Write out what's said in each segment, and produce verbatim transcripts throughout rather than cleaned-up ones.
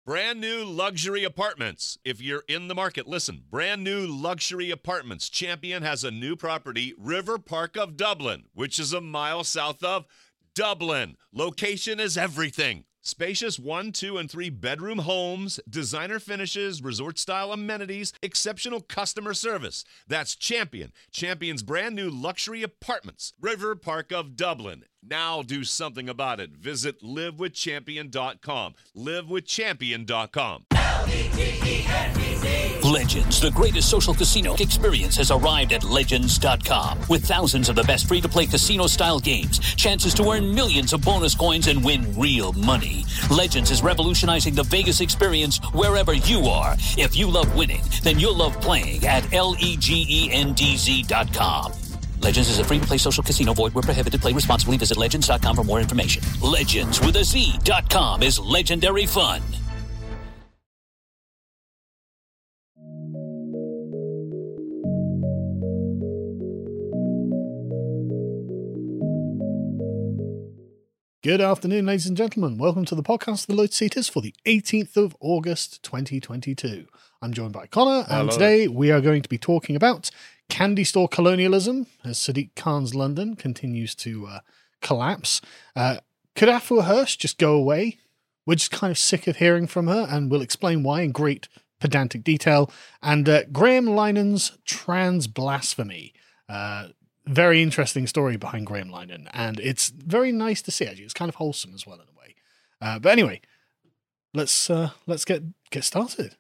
Brand new luxury apartments. If you're in the market, listen. Brand new luxury apartments. Champion has a new property, River Park of Dublin, which is a mile south of Dublin. Location is everything. Spacious one, two, and three bedroom homes, designer finishes, resort-style amenities, exceptional customer service. That's Champion. Champion's brand new luxury apartments. River Park of Dublin. Now do something about it. Visit live with champion dot com. live with champion dot com. Legends, the greatest social casino experience, has arrived at legends dot com. With thousands of the best free-to-play casino-style games, chances to earn millions of bonus coins and win real money. Legends is revolutionizing the Vegas experience wherever you are. If you love winning, then you'll love playing at legends dot com. Legends is a free-to-play social casino. Void where prohibited. Play responsibly. Visit legends dot com for more information. Legends with a Z dot com is legendary fun. Good afternoon, ladies and gentlemen. Welcome to the podcast, The Lotus Eaters, for the eighteenth of August, twenty twenty-two. I'm joined by Connor, and Hello. Today we are going to be talking about candy store colonialism as Sadiq Khan's London continues to uh, collapse. Uh, could Afua Hirsch just go away? We're just kind of sick of hearing from her, and we'll explain why in great pedantic detail. And uh, Graham Linen's trans blasphemy. Uh, Very interesting story behind Graham Linehan, and it's very nice to see. Actually, it's kind of wholesome as well in a way. Uh, but anyway, let's uh, let's get get started.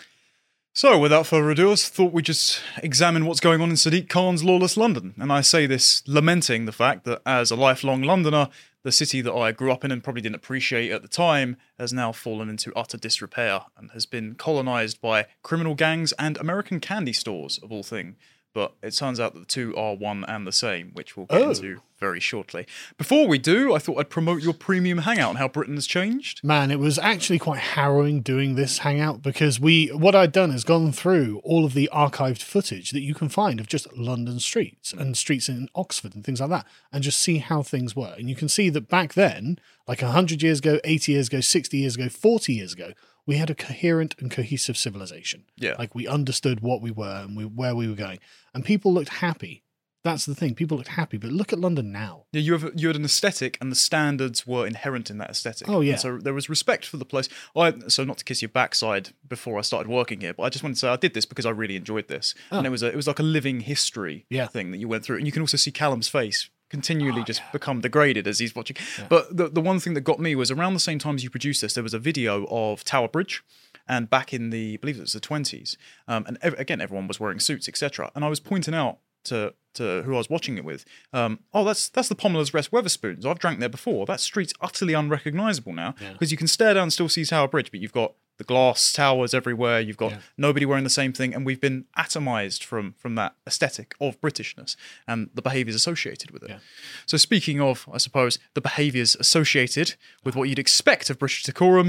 So, without further ado, I thought we'd just examine what's going on in Sadiq Khan's lawless London. And I say this lamenting the fact that, as a lifelong Londoner, the city that I grew up in and probably didn't appreciate at the time has now fallen into utter disrepair and has been colonised by criminal gangs and American candy stores, of all things. But it turns out that the two are one and the same, which we'll get Oh. into very shortly. Before we do, I thought I'd promote your premium hangout and how Britain has changed. Man, it was actually quite harrowing doing this hangout because we what I'd done is gone through all of the archived footage that you can find of just London streets and streets in Oxford and things like that, and just see how things were. And you can see that back then, like one hundred years ago, eighty years ago, sixty years ago, forty years ago, we had a coherent and cohesive civilization. Yeah. Like we understood what we were and we, where we were going. And people looked happy. That's the thing. People looked happy. But look at London now. Yeah, you have you had an aesthetic, and the standards were inherent in that aesthetic. Oh, yeah. And so there was respect for the place. I so not to kiss your backside before I started working here, but I just wanted to say I did this because I really enjoyed this, Oh. and it was a, it was like a living history Yeah. thing that you went through, and you can also see Callum's face continually Oh, just yeah. become degraded as he's watching. But the the one thing that got me was around the same time as you produced this, there was a video of Tower Bridge. And back in the, I believe it was the twenties, um, and ev- again, everyone was wearing suits, et cetera. And I was pointing out to to who I was watching it with, um, oh, that's that's the Pomeler's Rest Weatherspoons. I've drank there before. That street's utterly unrecognisable now because you can stare down and still see Tower Bridge, but you've got the glass towers everywhere. You've got Yeah. nobody wearing the same thing, and we've been atomised from from that aesthetic of Britishness and the behaviours associated with it. Yeah. So speaking of, I suppose, the behaviours associated with what you'd expect of British decorum.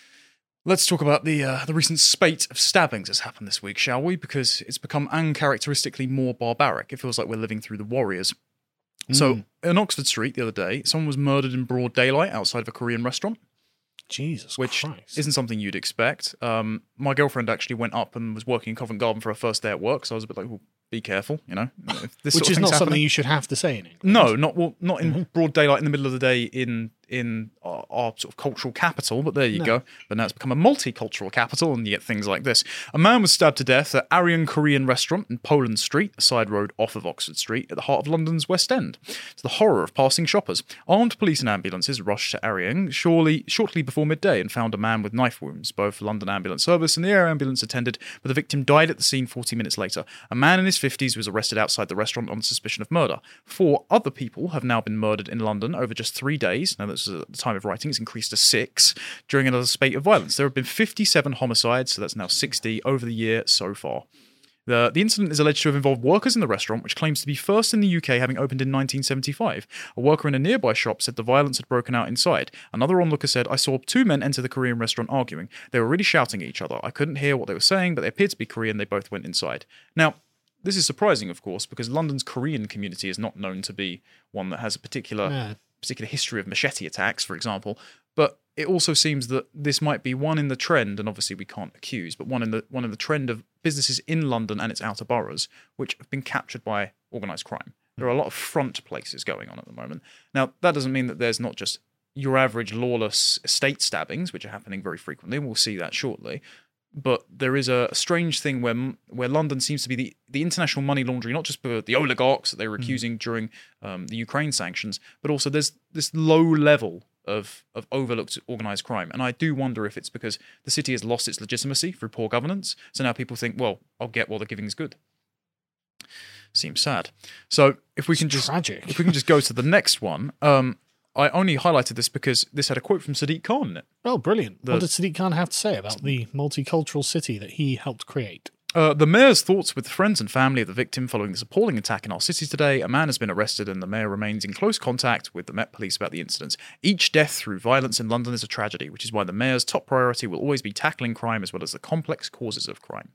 Let's talk about the uh, the recent spate of stabbings that's happened this week, shall we? Because it's become uncharacteristically more barbaric. It feels like we're living through the Warriors. So, in Oxford Street the other day, someone was murdered in broad daylight outside of a Korean restaurant, Jesus which Christ. isn't something you'd expect. Um, my girlfriend actually went up and was working in Covent Garden for her first day at work, so I was a bit like, well, be careful, you know. If this Which sort of is thing's not something happening- you should have to say in England. No, not well, not in broad daylight in the middle of the day in in our, our sort of cultural capital, but there you No. go. But now it's become a multicultural capital, and you get things like this. A man was stabbed to death at Aryan Korean restaurant in Poland Street, a side road off of Oxford Street, at the heart of London's West End. To the horror of passing shoppers, armed police and ambulances rushed to Aryan surely, shortly before midday and found a man with knife wounds. Both London Ambulance Service and the air ambulance attended, but the victim died at the scene forty minutes later. A man in his fifties was arrested outside the restaurant on suspicion of murder. Four other people have now been murdered in London over just three days. Now, this is at the time of writing. It's increased to six during another spate of violence. There have been fifty-seven homicides, so that's now sixty over the year so far. The, the incident is alleged to have involved workers in the restaurant, which claims to be first in the U K, having opened in nineteen seventy-five. A worker in a nearby shop said the violence had broken out inside. Another onlooker said, I saw two men enter the Korean restaurant arguing. They were really shouting at each other. I couldn't hear what they were saying, but they appeared to be Korean. They both went inside. Now, this is surprising, of course, because London's Korean community is not known to be one that has a particular Yeah. particular history of machete attacks, for example. But it also seems that this might be one in the trend, and obviously we can't accuse, but one in the one in the trend of businesses in London and its outer boroughs which have been captured by organised crime. There are a lot of front places going on at the moment. Now, that doesn't mean that there's not just your average lawless estate stabbings, which are happening very frequently, and we'll see that shortly. But there is a strange thing where where London seems to be the, the international money laundering, not just for the oligarchs that they were accusing mm. during um, the Ukraine sanctions, but also there's this low level of, of overlooked organised crime. And I do wonder if it's because the city has lost its legitimacy through poor governance. So now people think, well, I'll get what the giving is good. Seems sad. So if we it's can just tragic. if we can just go to the next one. Um, I only highlighted this because this had a quote from Sadiq Khan in it. Oh, brilliant. The, what did Sadiq Khan have to say about the multicultural city that he helped create? Uh, the mayor's thoughts with friends and family of the victim following this appalling attack in our city today. A man has been arrested and the mayor remains in close contact with the Met Police about the incident. Each death through violence in London is a tragedy, which is why the mayor's top priority will always be tackling crime as well as the complex causes of crime.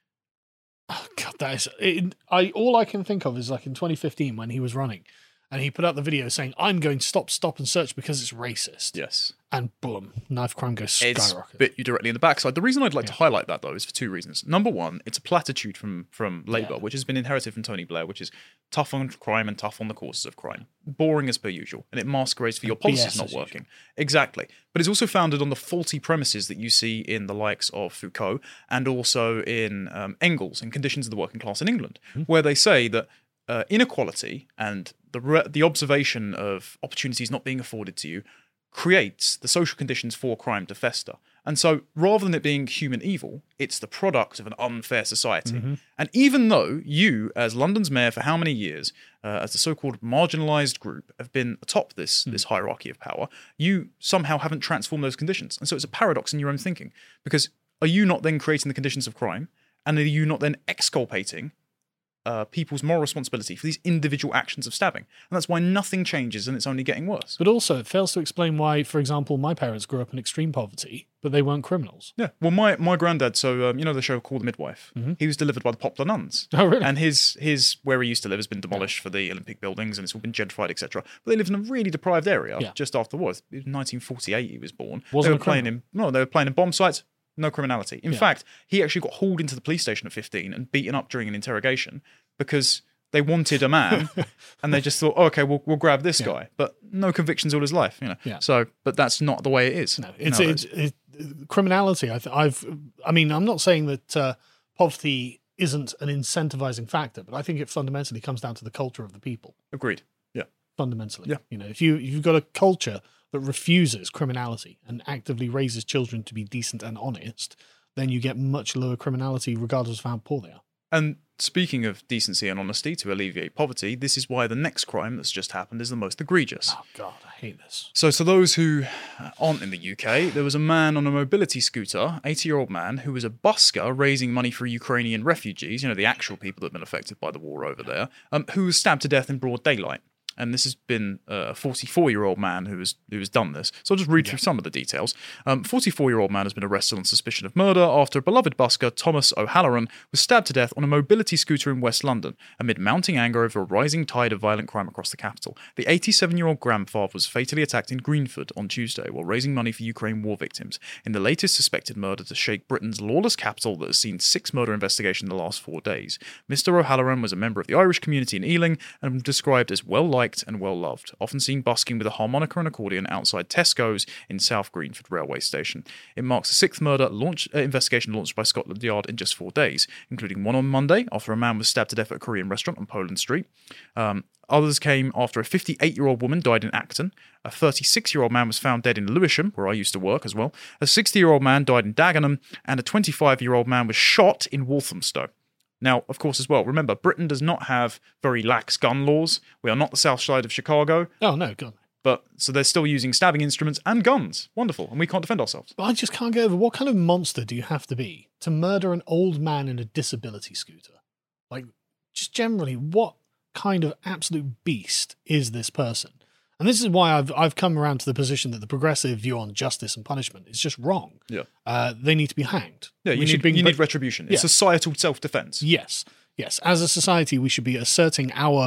Oh, God, that is... It, I, all I can think of is like in twenty fifteen when he was running. And he put out the video saying, I'm going to stop, stop and search because it's racist. Yes. And boom, knife crime goes It's skyrocket. bit you directly in the backside. The reason I'd like Yeah. to highlight that, though, is for two reasons. Number one, it's a platitude from, from Labour, Yeah. which has been inherited from Tony Blair, which is tough on crime and tough on the causes of crime. Boring as per usual. And it masquerades for your B S policies not as working. Exactly. But it's also founded on the faulty premises that you see in the likes of Foucault and also in um, Engels and Conditions of the Working Class in England, Mm-hmm. where they say that uh, inequality and the re- the observation of opportunities not being afforded to you creates the social conditions for crime to fester. And so rather than it being human evil, it's the product of an unfair society. Mm-hmm. And even though you, as London's mayor for how many years, uh, as the so-called marginalised group, have been atop this, Mm. this hierarchy of power, you somehow haven't transformed those conditions. And so it's a paradox in your own thinking. Because are you not then creating the conditions of crime? And are you not then exculpating Uh, people's moral responsibility for these individual actions of stabbing? And that's why nothing changes and it's only getting worse. But also, it fails to explain why, for example, my parents grew up in extreme poverty, but they weren't criminals. Yeah. Well, my, my granddad, so um, you know the show called The Midwife? Mm-hmm. He was delivered by the Poplar Nuns. Oh, really? And his, his where he used to live has been demolished for the Olympic buildings and it's all been gentrified, et cetera. But they lived in a really deprived area Yeah. just after the war. It was nineteen forty-eight he was born. Wasn't they a were playing criminal. in, no, they were playing in bomb sites. No criminality. In Yeah. fact, he actually got hauled into the police station at fifteen and beaten up during an interrogation because they wanted a man, and they just thought, oh, "Okay, we'll we'll grab this Yeah. guy," but no convictions all his life, you know. Yeah. So, but that's not the way it is. No, it's, nowadays. it's, it's criminality. I th- I've, I mean, I'm not saying that uh, poverty isn't an incentivizing factor, but I think it fundamentally comes down to the culture of the people. Agreed. Yeah. Fundamentally, Yeah. You know, if you if you've got a culture that refuses criminality and actively raises children to be decent and honest, then you get much lower criminality, regardless of how poor they are. And speaking of decency and honesty to alleviate poverty, this is why the next crime that's just happened is the most egregious. Oh God, I hate this. So, to those who aren't in the U K, there was a man on a mobility scooter, eighty-year-old man, who was a busker raising money for Ukrainian refugees, you know, the actual people that have been affected by the war over there, um, who was stabbed to death in broad daylight. And this has been a forty-four-year-old man who has who has done this. So I'll just read through some of the details. Um, forty-four-year-old man has been arrested on suspicion of murder after a beloved busker, Thomas O'Halloran, was stabbed to death on a mobility scooter in West London amid mounting anger over a rising tide of violent crime across the capital. The eighty-seven-year-old grandfather was fatally attacked in Greenford on Tuesday while raising money for Ukraine war victims in the latest suspected murder to shake Britain's lawless capital that has seen six murder investigations in the last four days. Mister O'Halloran was a member of the Irish community in Ealing and described as well-liked and well-loved, often seen busking with a harmonica and accordion outside Tesco's in South Greenford railway station. It marks the sixth murder launch, uh, investigation launched by Scotland Yard in just four days, including one on Monday after a man was stabbed to death at a Korean restaurant on Poland Street. Um, others came after a fifty-eight-year-old woman died in Acton. A thirty-six-year-old man was found dead in Lewisham, where I used to work as well. A sixty-year-old man died in Dagenham, and a twenty-five-year-old man was shot in Walthamstow. Now, of course, as well, remember, Britain does not have very lax gun laws. We are not the south side of Chicago, Oh no, God. but so they're still using stabbing instruments and guns. Wonderful. And we can't defend ourselves. But I just can't get over what kind of monster do you have to be to murder an old man in a disability scooter? Like, just generally, what kind of absolute beast is this person? And this is why I've I've come around to the position that the progressive view on justice and punishment is just wrong. Yeah. Uh, they need to be hanged. Yeah, you We should need, bring- you but- need retribution. It's Yeah. societal self-defense. Yes, yes. As a society, we should be asserting our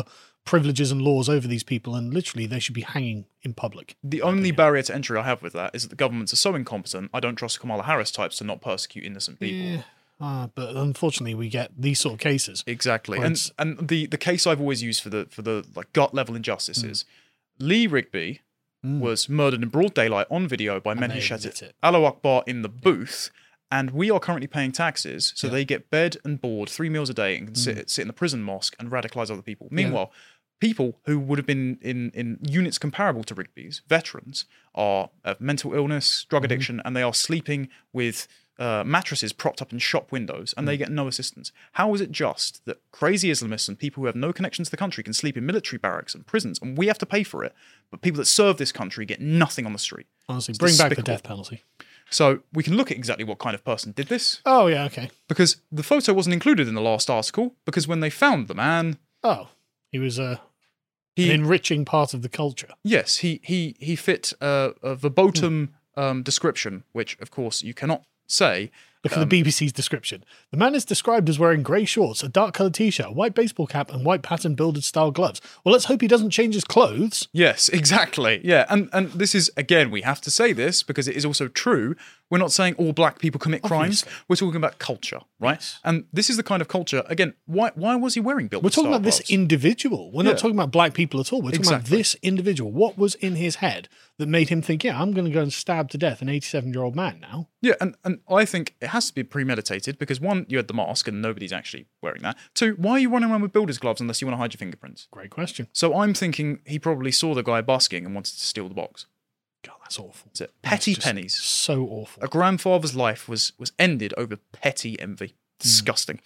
privileges and laws over these people, and literally they should be hanging in public. The only barrier to entry I have with that is that the governments are so incompetent, I don't trust Kamala Harris types to not persecute innocent people. Yeah. Uh, but unfortunately, we get these sort of cases. Exactly. Where And it's- and the, the case I've always used for the for the like gut level injustices, Lee Rigby was murdered in broad daylight on video by men they who admit shouted it. Allahu Akbar in the booth. And we are currently paying taxes, so Yeah. they get bed and board, three meals a day, and can sit, sit in the prison mosque and radicalize other people. Meanwhile, people who would have been in, in units comparable to Rigby's, veterans, are of mental illness, drug addiction, and they are sleeping with uh, mattresses propped up in shop windows, and they get no assistance. How is it just that crazy Islamists and people who have no connection to the country can sleep in military barracks and prisons, and we have to pay for it, but people that serve this country get nothing on the street? Honestly, It's bring back the despicable. death penalty. So we can look at exactly what kind of person did this, Oh, yeah, okay. because the photo wasn't included in the last article, because when they found the man, Oh, he was uh, he an enriching part of the culture. yes, he he he fit uh, a verbatim um, description, which of course you cannot say. Look at the B B C's description. The man is described as wearing grey shorts, a dark coloured t-shirt, a white baseball cap, and white pattern builded style gloves. Well, let's hope he doesn't change his clothes. Yes, exactly. Yeah, and and this is again, we have to say this because it is also true. We're not saying all black people commit crimes. Obviously. We're talking about culture, right? Yes. And this is the kind of culture. Again, why why was he wearing built? We're talking about this individual. We're Yeah. not talking about black people at all. We're talking about Exactly. this individual. What was in his head that made him think, yeah, I'm going to go and stab to death an eighty-seven-year-old man now? Yeah, and, and I think it has to be premeditated because one, you had the mask and nobody's actually wearing that. Two, why are you running around with builder's gloves unless you want to hide your fingerprints? Great question. So I'm thinking he probably saw the guy busking and wanted to steal the box. God, that's awful. That's it. That's Petty just pennies. So awful. A grandfather's life was was ended over petty envy. Disgusting.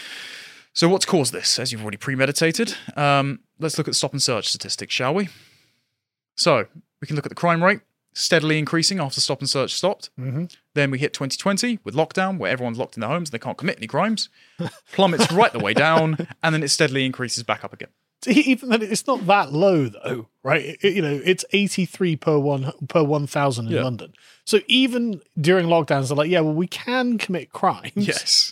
So what's caused this? As you've already premeditated, um, let's look at stop and search statistics, shall we? So we can look at the crime rate steadily increasing after stop and search stopped. Mm-hmm. Then we hit twenty twenty with lockdown, where everyone's locked in their homes and they can't commit any crimes. Plummets right the way down, and then it steadily increases back up again. Even then, it's not that low though, right? It- it- you know, it's eighty-three per one per one thousand in Yeah. London. So even during lockdowns, they're like, yeah, well, we can commit crimes. Yes.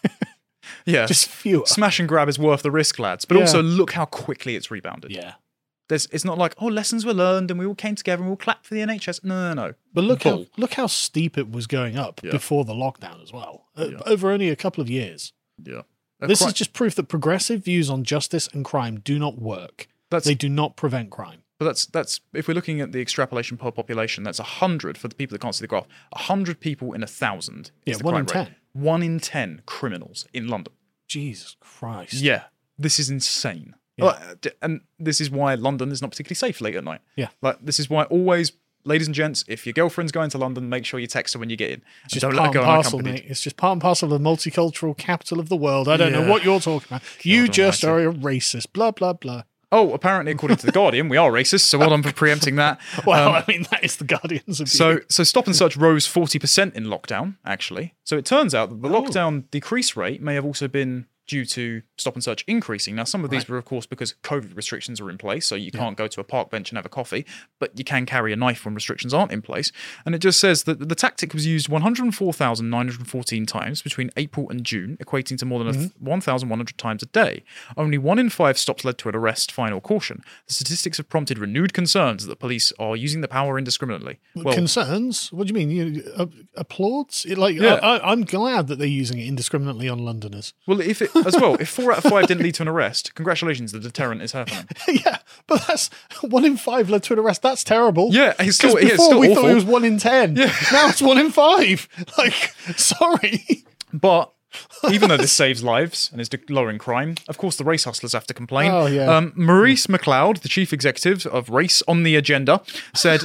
Yeah. just fewer. Smash and grab is worth the risk, lads. But Yeah. also look how quickly it's rebounded. Yeah, There's, it's not like, oh, lessons were learned and we all came together and we all clapped for the N H S. No, no, no. but look how Bull. look how steep it was going up Yeah. before the lockdown as well. Uh, Yeah. Over only a couple of years. Yeah. A This cri- is just proof that progressive views on justice and crime do not work. That's- They do not prevent crime. But that's that's if we're looking at the extrapolation per population, that's a hundred for the people that can't see the graph. A hundred people in a thousand. Yeah, is the one in crime rate. ten. One in ten criminals in London. Jesus Christ. Yeah, this is insane. Yeah. Like, d- and this is why London is not particularly safe late at night. Yeah. Like this is why always, ladies and gents, if your girlfriend's going to London, make sure you text her when you get in. It's just Don't part let her and go parcel, unaccompanied. mate. It's just part and parcel of the multicultural capital of the world. I don't know Yeah. what you're talking about. you just almighty. are a racist. Blah, blah, blah. Oh, apparently, according to the Guardian, we are racist. So well done for preempting that. Well, Um, I mean, that is the Guardian's view. So, so stop and search rose forty percent in lockdown, actually. So it turns out that the Oh. lockdown decrease rate may have also been due to stop and search increasing. Now, some of these Right. were, of course, because COVID restrictions are in place, so you can't go to a park bench and have a coffee, but you can carry a knife when restrictions aren't in place. And it just says that the tactic was used one hundred four thousand nine hundred fourteen times between April and June, equating to more than Mm-hmm. one thousand one hundred times a day. Only one in five stops led to an arrest, fine, or caution. The statistics have prompted renewed concerns that the police are using the power indiscriminately. Well, Concerns? What do you mean? You uh, applauds? It, like, Yeah. I, I, I'm glad that they're using it indiscriminately on Londoners. Well, if it as well, if four out of five didn't lead to an arrest, congratulations, the deterrent is happening. yeah, but that's one in five led to an arrest. That's terrible. Yeah, it's still, 'Cause yeah, it's before still we awful. thought it was one in ten. Yeah. Now it's one in five. Like, sorry. But even though this saves lives and is de- lowering crime, of course the race hustlers have to complain. Oh, yeah. Um, Maurice McLeod, the chief executive of Race on the Agenda, said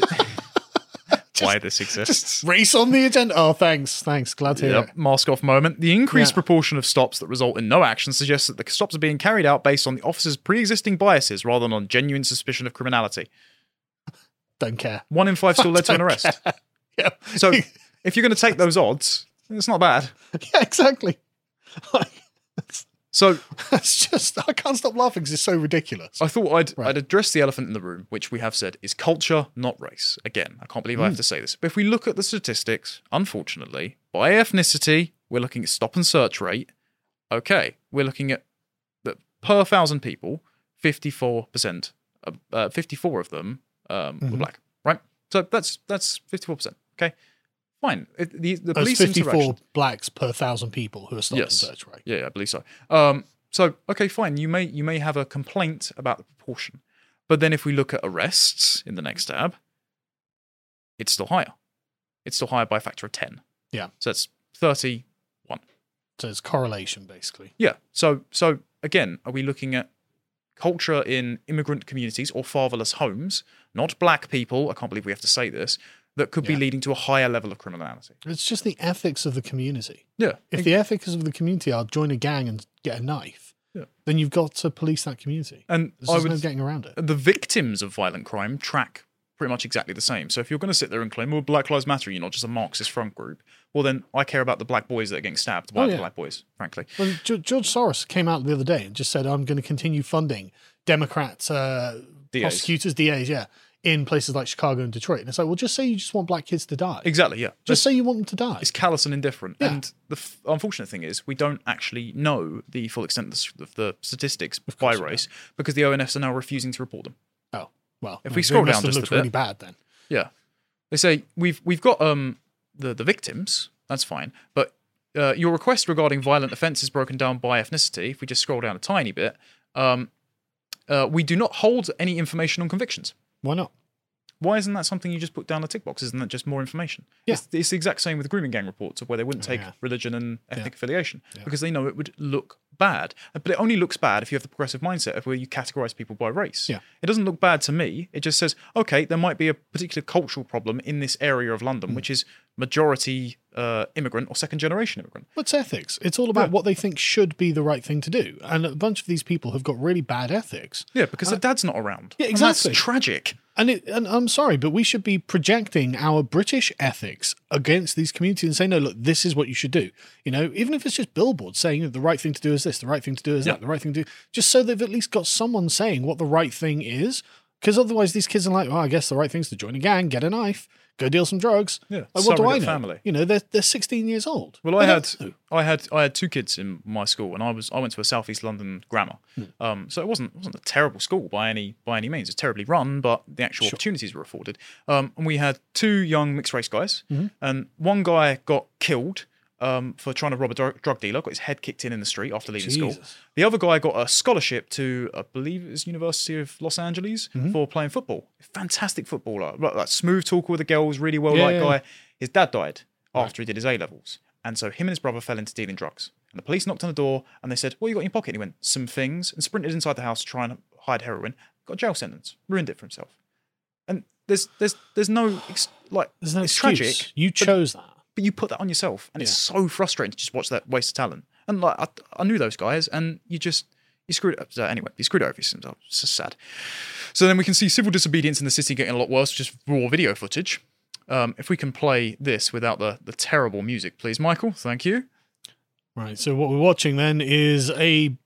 why this exists. Race on the agenda. Oh, thanks. Thanks. Glad to hear Yep, it. mask off moment. The increased Yeah. proportion of stops that result in no action suggests that the stops are being carried out based on the officer's pre-existing biases rather than on genuine suspicion of criminality. Don't care. One in five still led to an Don't arrest. care. Yeah. So if you're going to take those odds, it's not bad. yeah, exactly. Like, So it's just, I can't stop laughing because it's so ridiculous. I thought I'd, Right. I'd address the elephant in the room, which we have said is culture, not race. Again, I can't believe I have to say this. But if we look at the statistics, unfortunately, by ethnicity, we're looking at stop and search rate. Okay, we're looking at the per thousand people, fifty-four percent, uh, fifty-four of them um, Mhm. were black, right? So that's that's fifty-four percent. Okay, fine. It, the the There's police fifty-four interaction. blacks per thousand people who are stopped Yes. and searched, right? Yeah, I believe so. Um, so okay, fine. You may you may have a complaint about the proportion, but then if we look at arrests in the next tab, it's still higher. It's still higher by a factor of ten. Yeah. So it's thirty-one. So it's correlation, basically. Yeah. So so again, are we looking at culture in immigrant communities or fatherless homes, not black people? I can't believe we have to say this. That could be Yeah. leading to a higher level of criminality. It's just the ethics of the community. Yeah. If the ethics of the community are join a gang and get a knife, Yeah. then you've got to police that community. and There's I just would no getting around it. the victims of violent crime track pretty much exactly the same. So if you're going to sit there and claim, well, Black Lives Matter, you're not just a Marxist front group, well, then I care about the black boys that are getting stabbed by Oh, the yeah. black boys, frankly. Well, Ge- George Soros came out the other day and just said, I'm going to continue funding Democrat uh, D As. prosecutors, D As, yeah, in places like Chicago and Detroit. And it's like, well, just say you just want black kids to die. Exactly, yeah. Just say you want them to die. It's callous and indifferent. Yeah. And the f- unfortunate thing is, we don't actually know the full extent of the, s- of the statistics by course we race because the O N Fs are now refusing to report them. Oh, well. If no, we they scroll must down have just a looked bit- really bad then. Yeah, they say we've we've got um the the victims. That's fine, but uh, your request regarding violent offences broken down by ethnicity. If we just scroll down a tiny bit, um, uh, we do not hold any information on convictions. Why not? Why isn't that something you just put down a tick box? Isn't that just more information? Yeah. It's, it's the exact same with grooming gang reports of where they wouldn't Oh, take yeah. religion and ethnic Yeah. affiliation Yeah. because they know it would look bad. But it only looks bad if you have the progressive mindset of where you categorize people by race. Yeah. It doesn't look bad to me. It just says, okay, there might be a particular cultural problem in this area of London, Mm. which is majority uh, immigrant or second generation immigrant. What's ethics? It's all about Yeah. what they think should be the right thing to do. And a bunch of these people have got really bad ethics. Yeah, because their dad's not around. Yeah, And that's exactly. tragic. And, it, and I'm sorry, but we should be projecting our British ethics against these communities and saying, no, look, this is what you should do. You know, even if it's just billboards saying the right thing to do is this, the right thing to do is Yeah. that, the right thing to do, just so they've at least got someone saying what the right thing is. Because otherwise, these kids are like, well, I guess the right thing is to join a gang, get a knife, go deal some drugs. Yeah, Like, what do I surrogate know? family. You know, they're they're sixteen years old. Well, They I don't had know. I had I had two kids in my school, and I was I went to a southeast London grammar, Hmm. um, so it wasn't it wasn't a terrible school by any by any means. It's terribly run, but the actual opportunities were afforded. Um, and we had two young mixed race guys, Mm-hmm. and one guy got killed um, for trying to rob a dr- drug dealer, got his head kicked in in the street after leaving school. Jesus. The other guy got a scholarship to, I believe it was University of Los Angeles Mm-hmm. for playing football. Fantastic footballer, like, like smooth talker with the girls, really well Yeah, liked yeah. guy. His dad died after he did his A levels, and so him and his brother fell into dealing drugs. And the police knocked on the door, and they said, "What you got in your pocket?" And he went, "Some things," and sprinted inside the house to try and hide heroin. Got a jail sentence, ruined it for himself. And there's there's there's no ex- like There's no it's excuse. tragic. You chose that. But you put that on yourself, and it's Yeah. so frustrating to just watch that waste of talent. And like I, I knew those guys, and you just you screwed it up. So anyway, you screwed it over yourself. It's just sad. So then we can see civil disobedience in the city getting a lot worse, just raw video footage. Um, if we can play this without the the terrible music, please, Michael. Thank you. Right. So what we're watching then is a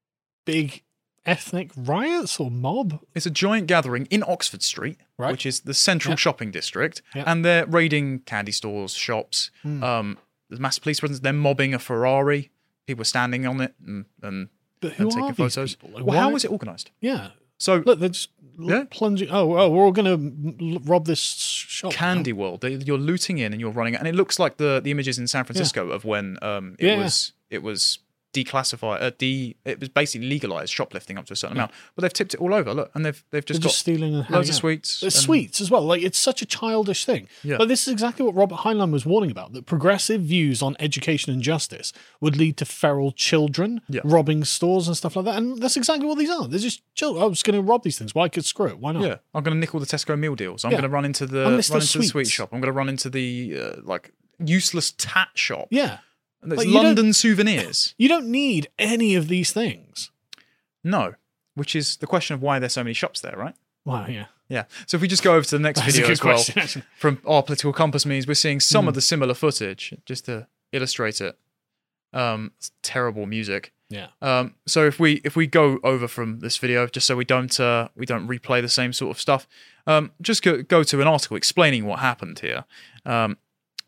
big ethnic riots or mob. It's a giant gathering in Oxford Street, Right. which is the central Yeah. shopping district, Yeah. and they're raiding candy stores, shops. Hmm. Um, there's mass police presence. They're mobbing a Ferrari. People are standing on it and, and, But who and taking are these photos. people? Like, well, how why- was it organised? Yeah. So Look, they're just l- Yeah. plunging. Oh, oh, we're all going to rob this shop. now. Candy World, they, you're looting in and you're running, and it looks like the the images in San Francisco of when um it Yeah. was it was declassified, uh, de it was basically legalized shoplifting up to a certain amount, but they've tipped it all over. Look, and they've they've They're just just got stealing and loads handing of out. sweets. There's and- sweets as well. Like, it's such a childish thing. Yeah. But this is exactly what Robert Heinlein was warning about, that progressive views on education and justice would lead to feral children Yeah. robbing stores and stuff like that. And that's exactly what these are. They're just children. I'm just going to rob these things. Why could screw it? Why not? Yeah, I'm going to nickel the Tesco meal deals. I'm Yeah. going to run into the And run list into those the sweet sweets. shop. I'm going to run into the uh, like useless tat shop. Yeah. And there's Like, you don't- London souvenirs. You don't need any of these things. No, which is the question of why there's so many shops there, right? Wow, yeah. Yeah. So if we just go over to the next That's a video good as well, question, actually. from our political compass means we're seeing some Hmm. of the similar footage just to illustrate it. Um, it's terrible music. Yeah. Um, so if we if we go over from this video, just so we don't uh, we don't replay the same sort of stuff, um, just go, go to an article explaining what happened here. Um,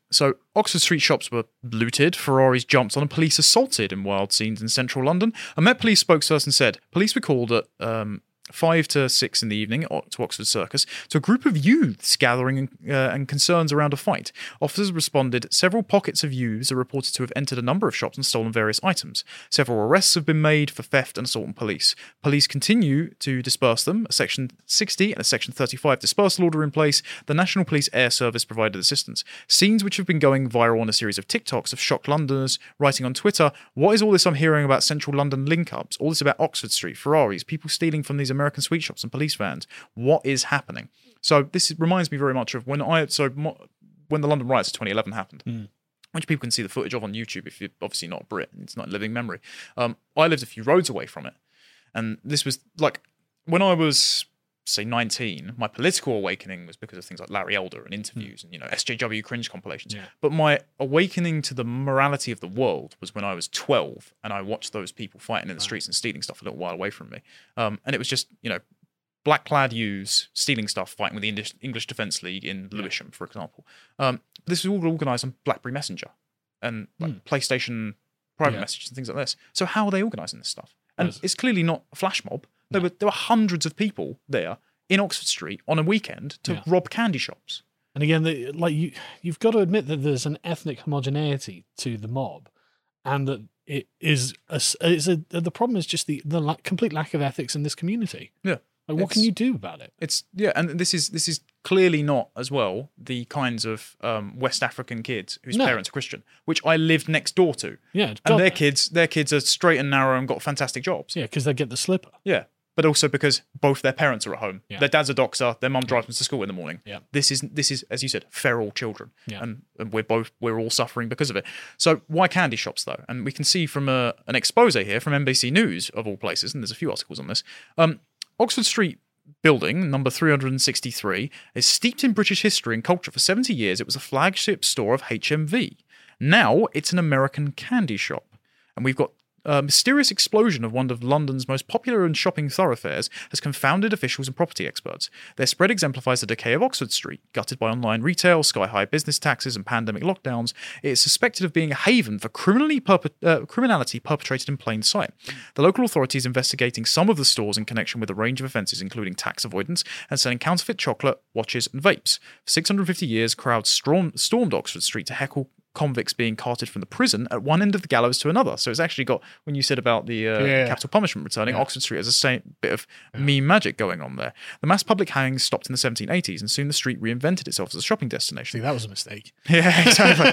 So Oxford Street shops were looted, Ferraris jumped on, and police assaulted in wild scenes in central London. A Met Police spokesperson said police were called at um, five to six in the evening to Oxford Circus to a group of youths gathering uh, and concerns around a fight. Officers responded. Several pockets of youths are reported to have entered a number of shops and stolen various items. Several arrests have been made for theft and assault on police. Police continue to disperse them. A Section sixty and a Section thirty-five dispersal order in place. The National Police Air Service provided assistance. Scenes which have been going viral on a series of TikToks have shocked Londoners, writing on Twitter, "What is all this I'm hearing about central London link-ups? All this about Oxford Street, Ferraris, people stealing from these American sweet shops and police vans. What is happening?" So this reminds me very much of when I so when the London riots of twenty eleven happened, mm. which people can see the footage of on YouTube if you're obviously not a Brit. It's not living memory. Um, I lived a few roads away from it, and this was like when I was say nineteen. My political awakening was because of things like Larry Elder and interviews mm. and you know S J W cringe compilations. Yeah. But my awakening to the morality of the world was when I was twelve, and I watched those people fighting in the streets and stealing stuff a little while away from me. Um, and it was just you know. Black-clad youths stealing stuff, fighting with the English, English Defence League in Lewisham, yeah. for example. Um, this was all organised on BlackBerry Messenger and like, mm. PlayStation private yeah. messages and things like this. So how are they organising this stuff? And yes. it's clearly not a flash mob. There no. were there were hundreds of people there in Oxford Street on a weekend to yeah. rob candy shops. And again, the, like you, you've got to admit that there's an ethnic homogeneity to the mob, and that it is a, it's a, the problem is just the the la- complete lack of ethics in this community. Yeah. Like, what can you do about it? It's yeah, and this is this is clearly not as well the kinds of um, West African kids whose no. parents are Christian, which I lived next door to. Yeah, and their kids, their kids are straight and narrow and got fantastic jobs. Yeah, because they get the slipper. Yeah, but also because both their parents are at home. Yeah. Their dad's a doctor. Their mum drives them to school in the morning. Yeah, this is this is as you said, feral children. Yeah, and, and we're both we're all suffering because of it. So why candy shops though? And we can see from a, an expose here from N B C News of all places, and there's a few articles on this. Um, Oxford Street building, number three hundred sixty-three, is steeped in British history and culture. For seventy years, it was a flagship store of H M V. Now, it's an American candy shop. And we've got a mysterious explosion of one of London's most popular and shopping thoroughfares has confounded officials and property experts. Their spread exemplifies the decay of Oxford Street. Gutted by online retail, sky-high business taxes, and pandemic lockdowns, it is suspected of being a haven for criminally perpe- uh, criminality perpetrated in plain sight. The local authorities investigating some of the stores in connection with a range of offences, including tax avoidance and selling counterfeit chocolate, watches, and vapes. For six hundred fifty years, crowds storm- stormed Oxford Street to heckle convicts being carted from the prison at one end of the gallows to another. So it's actually got, when you said about the uh, yeah. capital punishment returning, yeah. Oxford Street has a same bit of yeah. meme magic going on there. The mass public hangings stopped in the seventeen eighties, and soon the street reinvented itself as a shopping destination. See, that was a mistake. Yeah, exactly.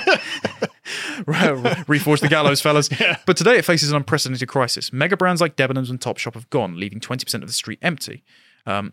Reforge the gallows, fellas. Yeah. But today it faces an unprecedented crisis. Mega brands like Debenhams and Topshop have gone, leaving twenty percent of the street empty. Um,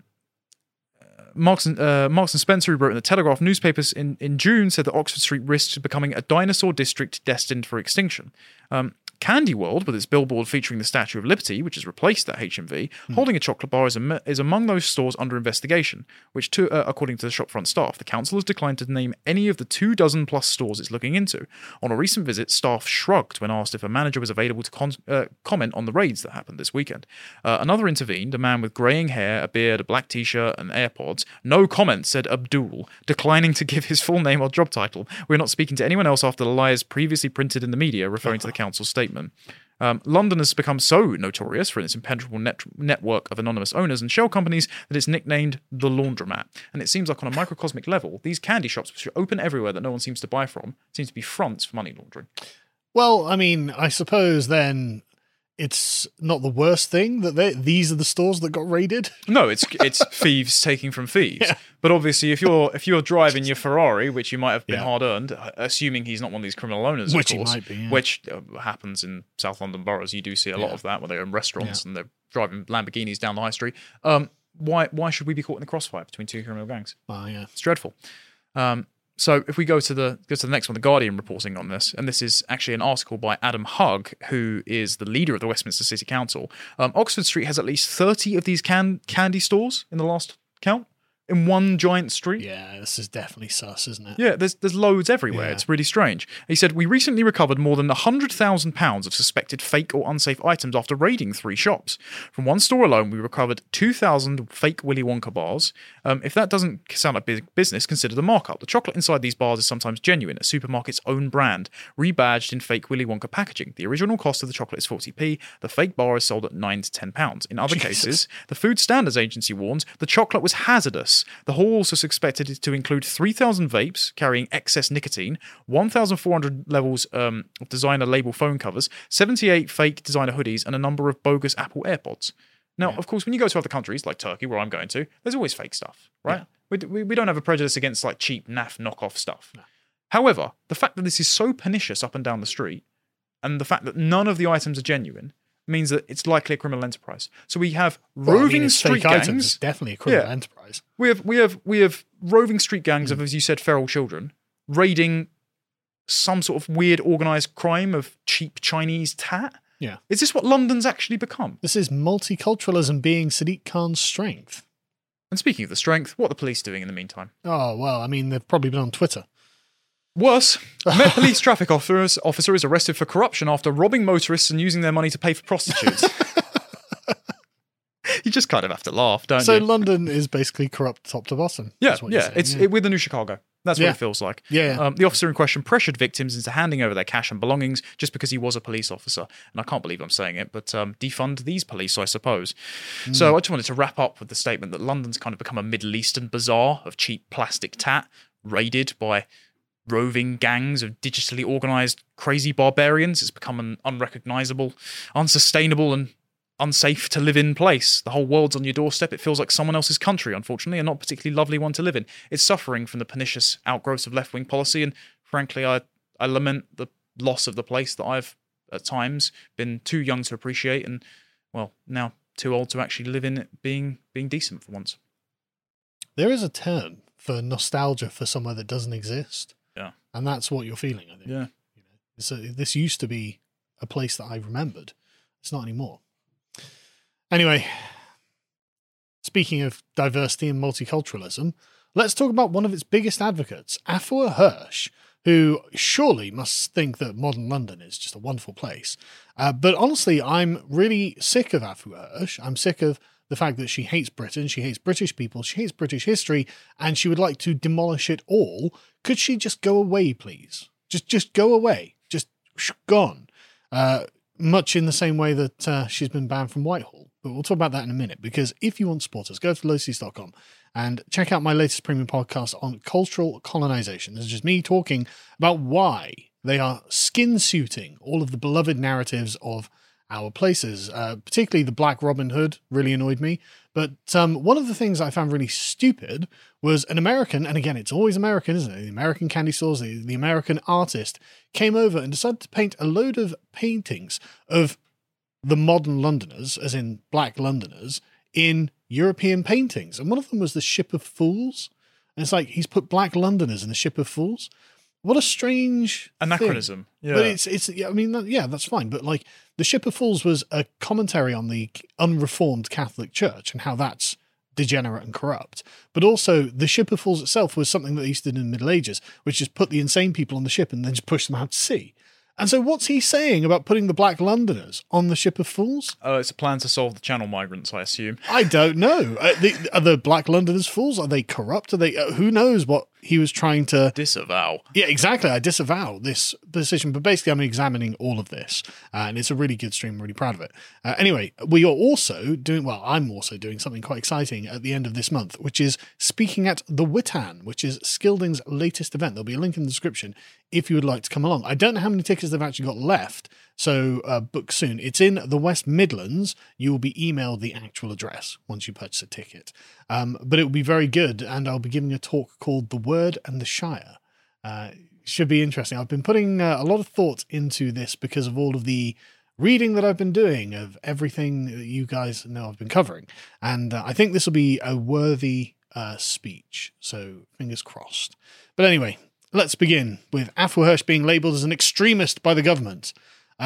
Marks and, uh, Marks and Spencer, who wrote in the Telegraph newspapers in, in June, said that Oxford Street risks becoming a dinosaur district destined for extinction. Um, Candy World, with its billboard featuring the Statue of Liberty, which has replaced that H M V, mm. holding a chocolate bar, is, am- is among those stores under investigation, which, to, uh, according to the shopfront staff, the council has declined to name any of the two dozen plus stores it's looking into. On a recent visit, staff shrugged when asked if a manager was available to con- uh, comment on the raids that happened this weekend. Uh, another intervened, a man with greying hair, a beard, a black t-shirt, and AirPods. No comment, said Abdul, declining to give his full name or job title. We're not speaking to anyone else after the lies previously printed in the media, referring to the council's statement. Um, London has become so notorious for its impenetrable net- network of anonymous owners and shell companies that it's nicknamed the Laundromat. And it seems like on a microcosmic level, these candy shops, which are open everywhere that no one seems to buy from, seem to be fronts for money laundering. Well, I mean, I suppose then it's not the worst thing that they, these are the stores that got raided. No, it's it's thieves taking from thieves. Yeah. But obviously, if you're if you're driving your Ferrari, which you might have been yeah. hard earned, assuming he's not one of these criminal owners, which of course, he might be, yeah. which uh, happens in South London boroughs, you do see a lot yeah. of that where they own restaurants yeah. and they're driving Lamborghinis down the high street. Um, why why should we be caught in the crossfire between two criminal gangs? Oh yeah, it's dreadful. Um, So if we go to the go to the next one, The Guardian reporting on this, and this is actually an article by Adam Hugg, who is the leader of the Westminster City Council. Um, Oxford Street has at least thirty of these can- candy stores in the last count, in one giant street. Yeah, this is definitely sus, isn't it? Yeah, there's there's loads everywhere. Yeah. It's really strange. He said, we recently recovered more than one hundred thousand pounds of suspected fake or unsafe items after raiding three shops. From one store alone, we recovered two thousand fake Willy Wonka bars. Um, if that doesn't sound like big business, consider the markup. The chocolate inside these bars is sometimes genuine, a supermarket's own brand, rebadged in fake Willy Wonka packaging. The original cost of the chocolate is forty p. The fake bar is sold at nine to ten pounds. In other Jesus. cases, the Food Standards Agency warns the chocolate was hazardous. The haul also suspected it to include three thousand vapes carrying excess nicotine, one thousand four hundred levels um, of designer label phone covers, seventy-eight fake designer hoodies, and a number of bogus Apple AirPods. Now, Yeah. of course, when you go to other countries like Turkey, where I'm going to, there's always fake stuff, right? Yeah. We, we, we don't have a prejudice against like cheap, naff, knockoff stuff. No. However, the fact that this is so pernicious up and down the street, and the fact that none of the items are genuine, means that it's likely a criminal enterprise. So we have Well, I roving mean, it's street fake items. gangs. It's definitely a criminal Yeah. enterprise. We have we have we have roving street gangs Hmm. of, as you said, feral children raiding some sort of weird organized crime of cheap Chinese tat. Yeah. Is this what London's actually become? This is multiculturalism being Sadiq Khan's strength. And speaking of the strength, what are the police doing in the meantime? Oh, well, I mean, they've probably been on Twitter. Worse, a Met Police traffic officer, officer is arrested for corruption after robbing motorists and using their money to pay for prostitutes. You just kind of have to laugh, don't So you? London is basically corrupt top to bottom. Yeah, is what you're yeah. saying, It's yeah. It, we're the new Chicago. That's what Yeah. it feels like. Yeah. Um, the officer in question pressured victims into handing over their cash and belongings just because he was a police officer. And I can't believe I'm saying it, but um, defund these police, I suppose. Mm. So I just wanted to wrap up with the statement that London's kind of become a Middle Eastern bazaar of cheap plastic tat, raided by roving gangs of digitally organised crazy barbarians. It's become an unrecognisable, unsustainable and unsafe to live in place. The whole world's on your doorstep. It feels like someone else's country, unfortunately, and not a particularly lovely one to live in. It's suffering from the pernicious outgrowths of left-wing policy, and frankly, I, I lament the loss of the place that I've, at times, been too young to appreciate and, well, now too old to actually live in it being, being decent for once. There is a term for nostalgia for somewhere that doesn't exist. Yeah. And that's what you're feeling, I think. Yeah. You know, so this used to be a place that I remembered. It's not anymore. Anyway, speaking of diversity and multiculturalism, let's talk about one of its biggest advocates, Afua Hirsch, who surely must think that modern London is just a wonderful place. Uh, but honestly, I'm really sick of Afua Hirsch. I'm sick of the fact that she hates Britain, she hates British people, she hates British history, and she would like to demolish it all. Could she just go away, please? Just just go away. Just sh- gone. Uh, much in the same way that uh, she's been banned from Whitehall. But we'll talk about that in a minute, because if you want to support us, go to low seas dot com and check out my latest premium podcast on cultural colonization. This is just me talking about why they are skin suiting all of the beloved narratives of our places. Uh, particularly the Black Robin Hood really annoyed me. But um, one of the things I found really stupid was an American, and again, it's always American, isn't it? The American candy stores, the, the American artist came over and decided to paint a load of paintings of the modern Londoners, as in black Londoners, in European paintings. And one of them was the Ship of Fools. And it's like, he's put black Londoners in the Ship of Fools. What a strange Anachronism. thing. Yeah. But it's, it's, yeah, I mean, that, yeah, that's fine. But like, the Ship of Fools was a commentary on the unreformed Catholic Church and how that's degenerate and corrupt. But also, the Ship of Fools itself was something that they used to do in the Middle Ages, which is put the insane people on the ship and then just push them out to sea. And so what's he saying about putting the black Londoners on the Ship of Fools? Uh, it's a plan to solve the Channel migrants, I assume. I don't know. Uh, the, are the black Londoners fools? Are they corrupt? Are they? Uh, who knows what he was trying to... Disavow. Yeah, exactly. I disavow this decision, but basically I'm examining all of this, uh, and it's a really good stream. I'm really proud of it. Uh, anyway, we are also doing, well, I'm also doing something quite exciting at the end of this month, which is speaking at the Witan, which is Skilding's latest event. There'll be a link in the description if you would like to come along. I don't know how many tickets they've actually got left, so uh, book soon. It's in the West Midlands. You will be emailed the actual address once you purchase a ticket. Um, but it will be very good, and I'll be giving a talk called The Word and the Shire. Uh, should be interesting. I've been putting uh, a lot of thought into this because of all of the reading that I've been doing of everything that you guys know I've been covering. And uh, I think this will be a worthy uh, speech, so fingers crossed. But anyway, let's begin with Afua Hirsch being labelled as an extremist by the government. Uh,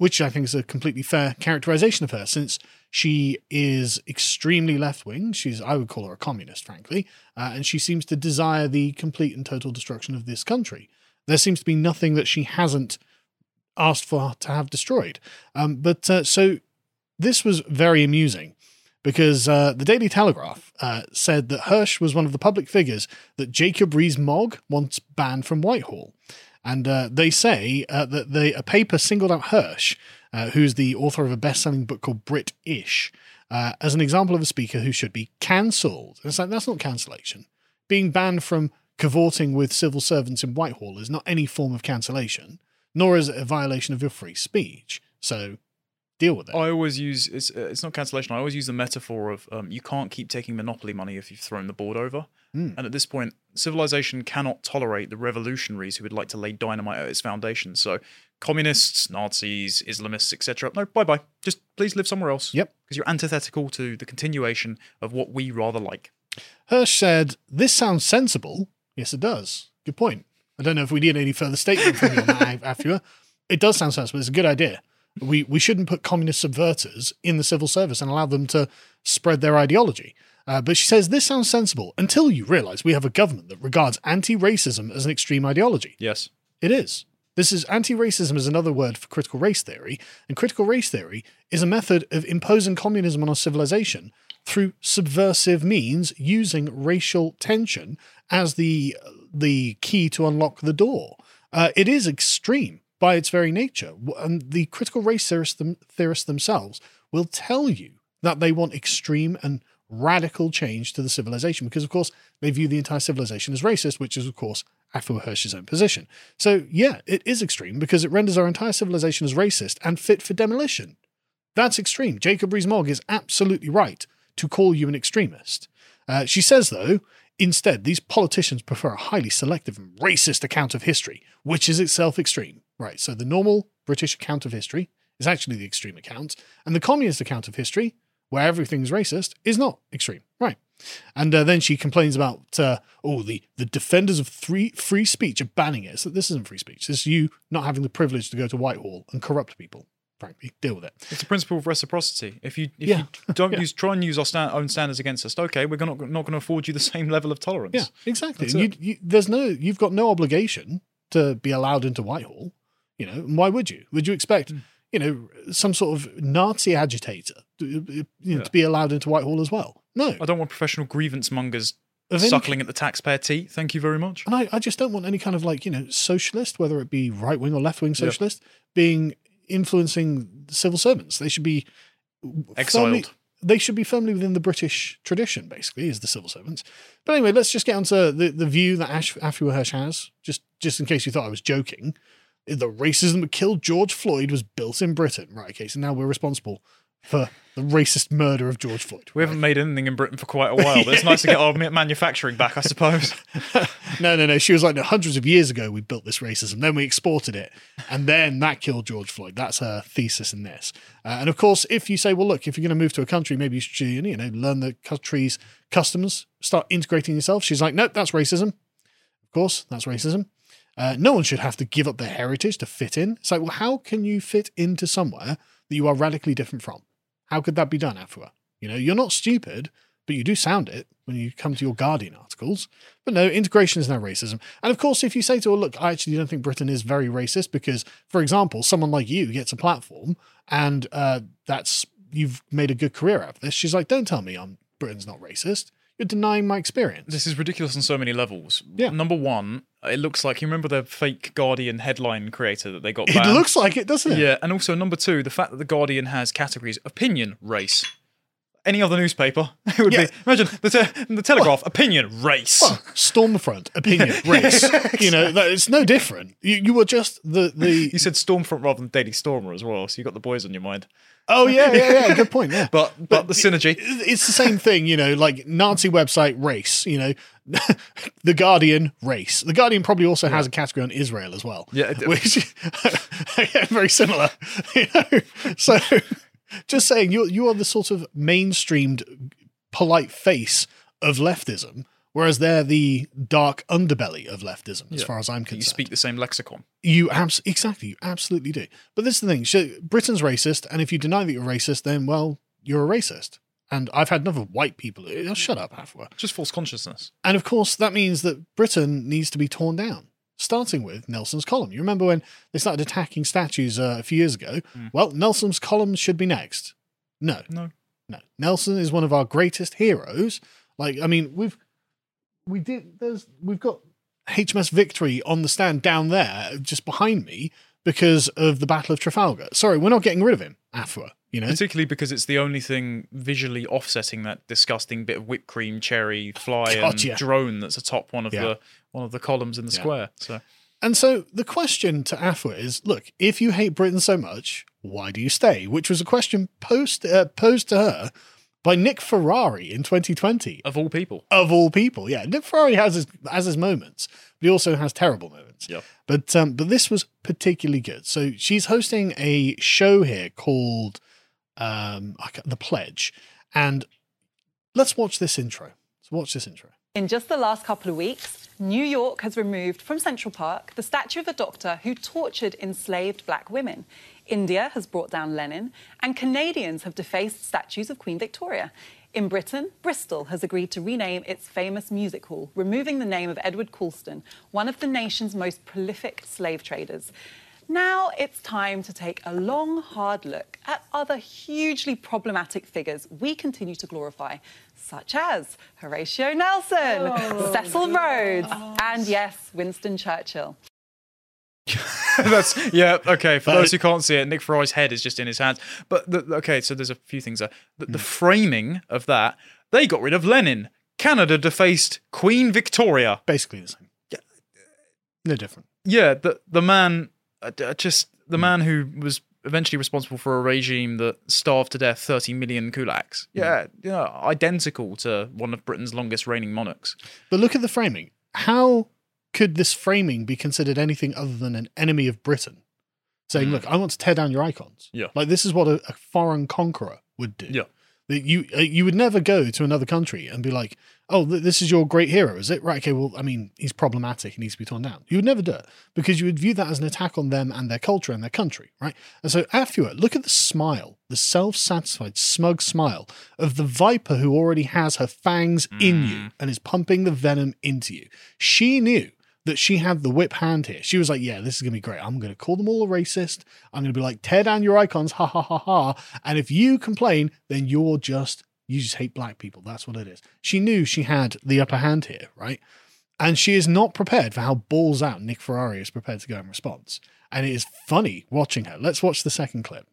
which I think is a completely fair characterization of her, since she is extremely left-wing. She's, I would call her a communist, frankly, uh, and she seems to desire the complete and total destruction of this country. There seems to be nothing that she hasn't asked for to have destroyed. Um, but uh, so this was very amusing, because uh, the Daily Telegraph uh, said that Hirsch was one of the public figures that Jacob Rees-Mogg wants banned from Whitehall. And uh, they say uh, that they, a paper singled out Hirsch, uh, who's the author of a best-selling book called Brit-ish, uh, as an example of a speaker who should be cancelled. It's like, that's not cancellation. Being banned from cavorting with civil servants in Whitehall is not any form of cancellation, nor is it a violation of your free speech. So deal with it. I always use, it's, uh, it's not cancellation, I always use the metaphor of um, you can't keep taking monopoly money if you've thrown the board over. Mm. And at this point, civilization cannot tolerate the revolutionaries who would like to lay dynamite at its foundations. So communists, Nazis, Islamists, et cetera. No, bye-bye. Just please live somewhere else. Yep. Because you're antithetical to the continuation of what we rather like. Hirsch said, "This sounds sensible." Yes, it does. Good point. I don't know if we need any further statement from you on that, Afua. It does sound sensible. It's a good idea. We we shouldn't put communist subverters in the civil service and allow them to spread their ideology. Uh, but she says, this sounds sensible until you realise we have a government that regards anti-racism as an extreme ideology. Yes. It is. This is anti-racism is another word for critical race theory, and critical race theory is a method of imposing communism on our civilization through subversive means, using racial tension as the the key to unlock the door. Uh, it is extreme by its very nature, and the critical race theorists, them, theorists themselves will tell you that they want extreme and radical change to the civilization, because of course they view the entire civilization as racist, which is of course Afua Hirsch's own position. So yeah, it is extreme because it renders our entire civilization as racist and fit for demolition. That's extreme. Jacob Rees-Mogg is absolutely right to call you an extremist. Uh, she says, though, instead, these politicians prefer a highly selective and racist account of history, which is itself extreme. Right, so the normal British account of history is actually the extreme account, and the communist account of history, where everything's racist, is not extreme. Right. And uh, then she complains about, uh, oh, the, the defenders of free, free speech are banning it. So this isn't free speech. This is you not having the privilege to go to Whitehall and corrupt people. Frankly, deal with it. It's the principle of reciprocity. If you if Yeah. you don't Yeah. use try and use our stand, own standards against us, okay, we're not not going to afford you the same level of tolerance. Yeah, exactly. That's You, it. you, there's no, you've got no obligation to be allowed into Whitehall. You know, and why would you? Would you expect, you know, some sort of Nazi agitator to, you know, Yeah. to be allowed into Whitehall as well? No. I don't want professional grievance mongers Of any- suckling at the taxpayer teat. Thank you very much. And I, I just don't want any kind of like, you know, socialist, whether it be right wing or left wing socialist, being influencing civil servants. They should be Exiled. Firmly, they should be firmly within the British tradition, basically, as the civil servants. But anyway, let's just get onto the, the view that Ash, Afua Hirsch has, just, just in case you thought I was joking. The racism that killed George Floyd was built in Britain. Right, okay, so now we're responsible for the racist murder of George Floyd. We haven't made anything in Britain for quite a while, but it's nice to get our ma- manufacturing back, I suppose. No, no, no. She was like, no, hundreds of years ago we built this racism, then we exported it, and then that killed George Floyd. That's her thesis in this. Uh, and of course, if you say, well, look, if you're going to move to a country, maybe you should, you know, learn the country's customs, start integrating yourself. She's like, nope, that's racism. Of course, that's racism. Uh, no one should have to give up their heritage to fit in. It's like, well, how can you fit into somewhere that you are radically different from? How could that be done, Afua? You know, you're not stupid, but you do sound it when you come to your Guardian articles. But no, integration is now racism. And of course, if you say to her, look, I actually don't think Britain is very racist because, for example, someone like you gets a platform and uh, that's you've made a good career out of this. She's like, don't tell me I'm Britain's not racist. You're denying my experience. This is ridiculous on so many levels. Yeah. Number one, it looks like, you remember the fake Guardian headline creator that they got It banned? looks like it, doesn't it? Yeah, and also number two, the fact that the Guardian has categories: opinion, race. Any other newspaper, it would Yeah. be, imagine the, te- the Telegraph, opinion, race. Well, Stormfront, opinion, race. You know, that, it's no different. You, you were just the, the... You said Stormfront rather than Daily Stormer as well, so you got the boys on your mind. Oh, yeah, yeah, yeah. Good point, yeah. But but, the synergy. It's the same thing, you know, like Nazi website, race, you know, The Guardian, race. The Guardian probably also has a category on Israel as well. Yeah, it- Which, yeah, very similar. You know, so just saying, you you are the sort of mainstreamed, polite face of leftism Whereas they're the dark underbelly of leftism, as Yeah. far as I'm concerned. You speak the same lexicon. You abs- exactly, you absolutely do. But this is the thing: so Britain's racist, and if you deny that you're racist, then well, you're a racist. And I've had enough of white people. Oh, shut up, Afua. Just false consciousness. And of course, that means that Britain needs to be torn down, starting with Nelson's Column. You remember when they started attacking statues uh, a few years ago? Mm. Well, Nelson's Column should be next. No, No. no. Nelson is one of our greatest heroes. Like, I mean, we've we did. There's we've got H M S Victory on the stand down there, just behind me, because of the Battle of Trafalgar. Sorry, we're not getting rid of him, Afua. You know, Particularly because it's the only thing visually offsetting that disgusting bit of whipped cream, cherry, fly, God, and yeah. drone that's atop one of Yeah. the one of the columns in the Yeah. square. So And so the question to Afua is, look, if you hate Britain so much, why do you stay? Which was a question posed, uh, posed to her by Nick Ferrari in twenty twenty. of all people, Of all people, yeah. Nick Ferrari has his, has his moments, but he also has terrible moments. Yep. But, um, but this was particularly good. So she's hosting a show here called um, I ca- The Pledge. And let's watch this intro. Let's watch this intro. In just the last couple of weeks, New York has removed from Central Park the statue of a doctor who tortured enslaved black women. India has brought down Lenin, and Canadians have defaced statues of Queen Victoria. In Britain, Bristol has agreed to rename its famous music hall, removing the name of Edward Colston, one of the nation's most prolific slave traders. Now it's time to take a long, hard look at other hugely problematic figures we continue to glorify, such as Horatio Nelson, Cecil Rhodes, and yes, Winston Churchill. that's yeah okay. For Uh, those who can't see it, Nick Ferrari's head is just in his hands. But the, okay, so there's a few things there. The, the framing of that, they got rid of Lenin. Canada defaced Queen Victoria. Basically the same. No different. Yeah, the the man, uh, d- uh, just the man who was eventually responsible for a regime that starved to death thirty million kulaks. Yeah, yeah, identical to one of Britain's longest reigning monarchs. But look at the framing. How could this framing be considered anything other than an enemy of Britain? Saying, look, I want to tear down your icons. Yeah. Like, this is what a, a foreign conqueror would do. Yeah. That you uh, you would never go to another country and be like, oh, th- this is your great hero, is it? Right, okay, well, I mean, he's problematic, he needs to be torn down. You would never do it because you would view that as an attack on them and their culture and their country, right? And so Afua, look at the smile, the self-satisfied, smug smile of the viper who already has her fangs in you and is pumping the venom into you. She knew that she had the whip hand here. She was like, yeah, this is going to be great. I'm going to call them all a racist. I'm going to be like, tear down your icons, ha, ha, ha, ha. And if you complain, then you're just, you just hate black people. That's what it is. She knew she had the upper hand here, right? And she is not prepared for how balls out Nick Ferrari is prepared to go in response. And it is funny watching her. Let's watch the second clip.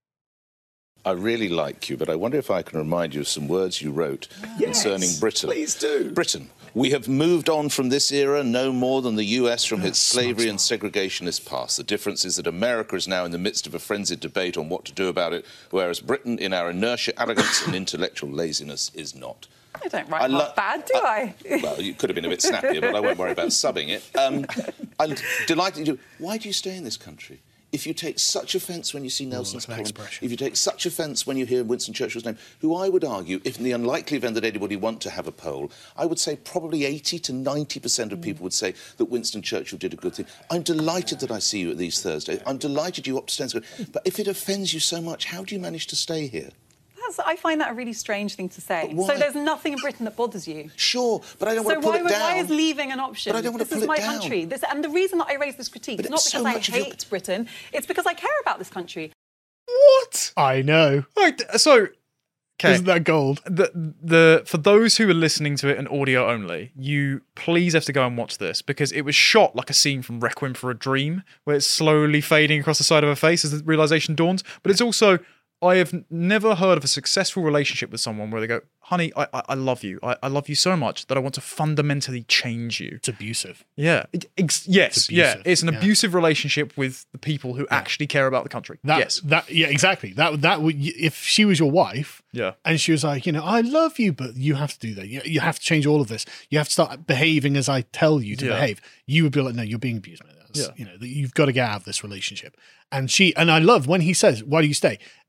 I really like you, but I wonder if I can remind you of some words you wrote concerning Britain. Please do. Britain. We have moved on from this era no more than the U S from its slavery and segregationist past. The difference is that America is now in the midst of a frenzied debate on what to do about it, whereas Britain, in our inertia, arrogance and intellectual laziness, is not. I don't write I lo- half bad, do I? Well, you could have been a bit snappier, but I won't worry about subbing it. Um, I'm delighted to... Why do you stay in this country? If you take such offence when you see Nelson's look at that column, expression. if you take such offence when you hear Winston Churchill's name, who I would argue, if in the unlikely event that anybody want to have a poll, I would say probably eighty to ninety percent of people would say that Winston Churchill did a good thing. I'm delighted that I see you at these Thursdays. I'm delighted you up to stand. But if it offends you so much, how do you manage to stay here? That's, I find that a really strange thing to say. But why? So there's nothing in Britain that bothers you? Sure, but I don't So want to pull why, it would- down. why is leaving an option? But I don't want to this pull is it my down. country. This, and the reason that I raise this critique But is not it's so because I much of your- hate Britain. It's because I care about this country. What? I know. Right, so, okay. Isn't that gold? the the for those who are listening to it in audio only, you please have to go and watch this because it was shot like a scene from Requiem for a Dream, where it's slowly fading across the side of her face as the realization dawns. But it's also, I have n- never heard of a successful relationship with someone where they go, honey, I I, I love you. I, I love you so much that I want to fundamentally change you. It's abusive. Yeah. It- ex- yes. It's yeah. abusive, It's an yeah. abusive relationship with the people who actually care about the country. That, yes. That yeah, exactly. That that would if she was your wife, Yeah. and she was like, you know, I love you, but you have to do that. You, you have to change all of this. You have to start behaving as I tell you to Yeah. behave. You would be like, no, you're being abused, man. That's, Yeah. You know, that you've got to get out of this relationship. And she and I love when he says, why do you stay?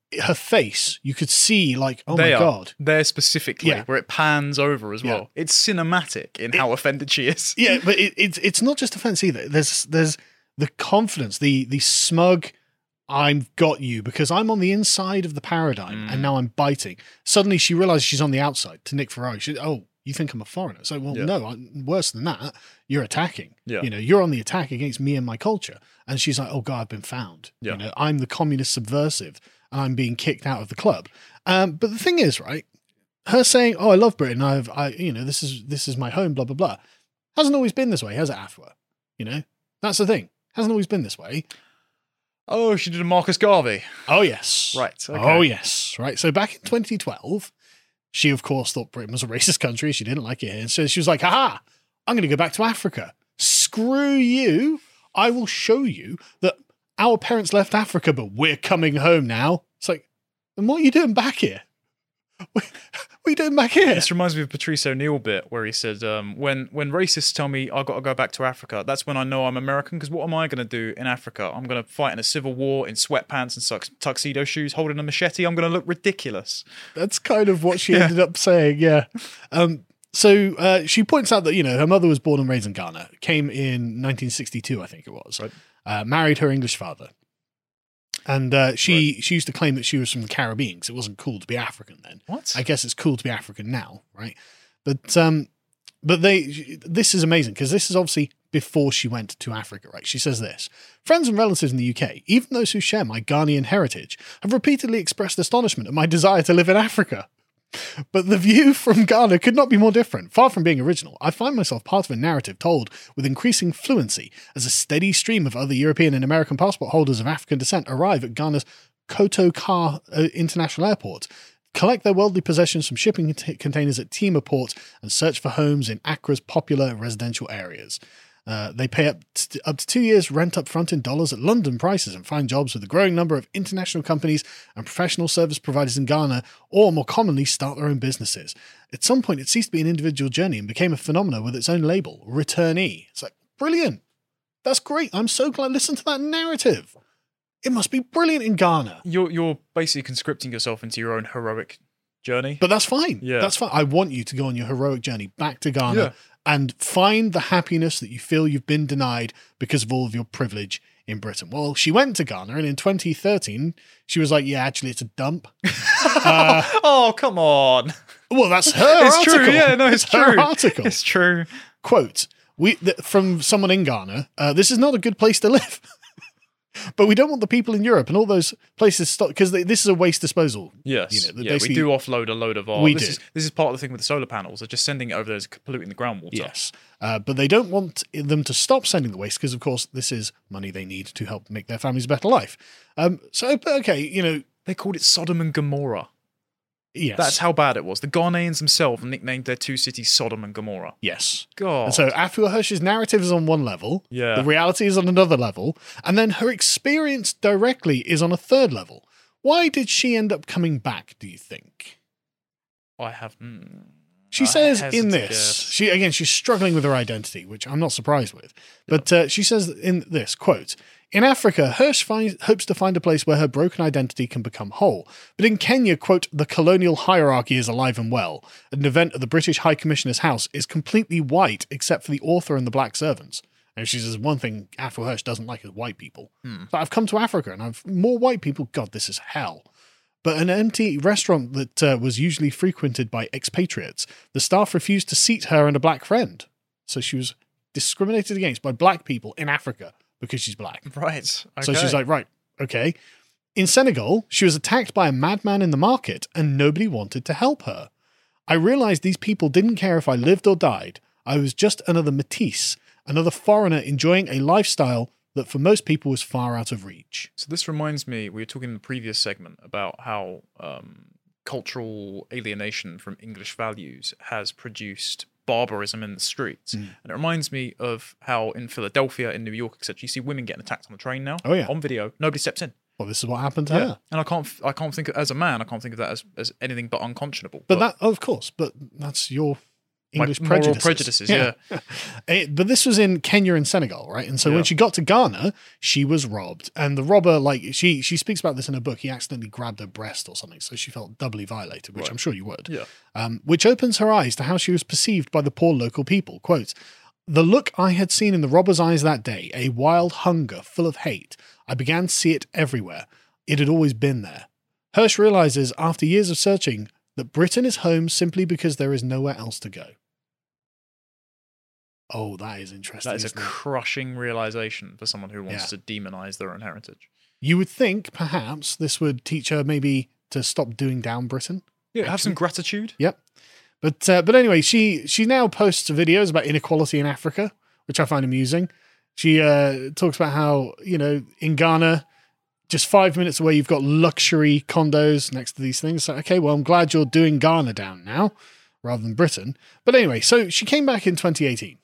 her face, you could see like, oh they my are. God. There specifically, Yeah. where it pans over as well. Yeah. It's cinematic in how offended she is. Yeah, but it, it's it's not just offense either. There's there's the confidence, the the smug, I've got you because I'm on the inside of the paradigm Mm. and now I'm biting. Suddenly she realizes she's on the outside to Nick Ferrari. She, oh, you think I'm a foreigner? So, well, Yeah. no, I'm, worse than that. You're attacking. Yeah. You know, you're on the attack against me and my culture. And she's like, oh God, I've been found. Yeah. You know, I'm the communist subversive and I'm being kicked out of the club. Um, but the thing is, right, her saying, oh, I love Britain. I've, I, you know, this is, this is my home, blah, blah, blah. Hasn't always been this way, has it, Afua? You know, that's the thing. Hasn't always been this way. Oh, she did a Marcus Garvey. Oh, yes. Right. Okay. Oh, yes. Right. So back in twenty twelve, she, of course, thought Britain was a racist country. She didn't like it here. And so she was like, aha, I'm going to go back to Africa. Screw you. I will show you that our parents left Africa, but we're coming home now. It's like, and what are you doing back here? What are you doing back here? This reminds me of Patrice O'Neill bit where he said, um, "When when racists tell me I got to go back to Africa, that's when I know I'm American. Because what am I going to do in Africa? I'm going to fight in a civil war in sweatpants and tux- tuxedo shoes, holding a machete. I'm going to look ridiculous." That's kind of what she Yeah. ended up saying, yeah. Um, so uh, she points out that, you know, her mother was born and raised in Ghana, came in nineteen sixty-two, I think it was, Right. uh, married her English father. And uh, she, she used to claim that she was from the Caribbean because it wasn't cool to be African then. What? I guess it's cool to be African now, right? But um, but they this is amazing because this is obviously before she went to Africa, right? She says this: friends and relatives in the U K, even those who share my Ghanaian heritage, have repeatedly expressed astonishment at my desire to live in Africa. But the view from Ghana could not be more different. Far from being original, I find myself part of a narrative told with increasing fluency as a steady stream of other European and American passport holders of African descent arrive at Ghana's Kotoka uh, International Airport, collect their worldly possessions from shipping t- containers at Tema Port, and search for homes in Accra's popular residential areas. Uh, they pay up to, up to two years rent up front in dollars at London prices and find jobs with a growing number of international companies and professional service providers in Ghana, or more commonly, start their own businesses. At some point, it ceased to be an individual journey and became a phenomenon with its own label, returnee. It's like, brilliant. That's great. I'm so glad. Listen to that narrative. It must be brilliant in Ghana. You're you're basically conscripting yourself into your own heroic journey. But that's fine. Yeah. That's fine. I want you to go on your heroic journey back to Ghana Yeah. and find the happiness that you feel you've been denied because of all of your privilege in Britain. Well, she went to Ghana, and in twenty thirteen, she was like, yeah, actually, it's a dump. uh, oh, come on. well, that's her It's article. true. Yeah, no, it's her true. article. It's true. Quote, we, th- from someone in Ghana, uh, this is not a good place to live. But we don't want the people in Europe and all those places stop because this is a waste disposal. Yes. You know, yeah, we basically- do offload a load of our. We this do. Is, this is part of the thing with the solar panels. They're just sending it over there as polluting the groundwater. Yes. Uh, but they don't want them to stop sending the waste because, of course, this is money they need to help make their families a better life. Um, so, but okay, you know, They called it Sodom and Gomorrah. yes. That's how bad it was. The Ghanaians themselves nicknamed their two cities Sodom and Gomorrah. Yes. God. And so Afua Hirsch's narrative is on one level. Yeah. The reality is on another level. And then her experience directly is on a third level. Why did she end up coming back, do you think? I have. Mm, She I says hesitate in to this, guess. she again, she's struggling with her identity, which I'm not surprised with. But uh, she says in this, quote, in Africa, Hirsch finds, hopes to find a place where her broken identity can become whole. But in Kenya, quote, the colonial hierarchy is alive and well. An event at the British High Commissioner's house is completely white except for the author and the black servants. And she says one thing Afua Hirsch doesn't like is white people. But I've come to Africa and I've more white people. God, this is hell. But an empty restaurant that uh, was usually frequented by expatriates, the staff refused to seat her and a black friend. So she was discriminated against by black people in Africa because she's black. Right. Okay. So she's like, right, okay. In Senegal, she was attacked by a madman in the market and nobody wanted to help her. I realized these people didn't care if I lived or died. I was just another métis, another foreigner enjoying a lifestyle that for most people was far out of reach. So this reminds me, we were talking in the previous segment about how um, cultural alienation from English values has produced barbarism in the streets. Mm. And it reminds me of how in Philadelphia, in New York, et cetera, you see women getting attacked on the train now. Oh, yeah. On video. Nobody steps in. Well, this is what happened to her. And I can't, f- I can't think, of, as a man, I can't think of that as, as anything but unconscionable. But that, of course, but that's your English Like moral prejudices. prejudices, yeah. It- but this was in Kenya and Senegal, right? And so Yeah. when she got to Ghana, she was robbed. And the robber, like, she she speaks about this in her book. He accidentally grabbed her breast or something. So she felt doubly violated, which Right. I'm sure you would. Yeah. Um, which opens her eyes to how she was perceived by the poor local people. Quote, "The look I had seen in the robber's eyes that day, a wild hunger full of hate, I began to see it everywhere. It had always been there. Hirsch realizes after years of searching that Britain is home simply because there is nowhere else to go." Oh, that is interesting. That is a isn't it? crushing realization for someone who wants Yeah. to demonize their own heritage. You would think perhaps this would teach her maybe to stop doing down Britain. Yeah, have some gratitude. Yep. But uh, but anyway, she she now posts videos about inequality in Africa, which I find amusing. She uh, talks about how, you know, in Ghana, just five minutes away, you've got luxury condos next to these things. So, okay, well, I'm glad you're doing Ghana down now rather than Britain. But anyway, so she came back in twenty eighteen.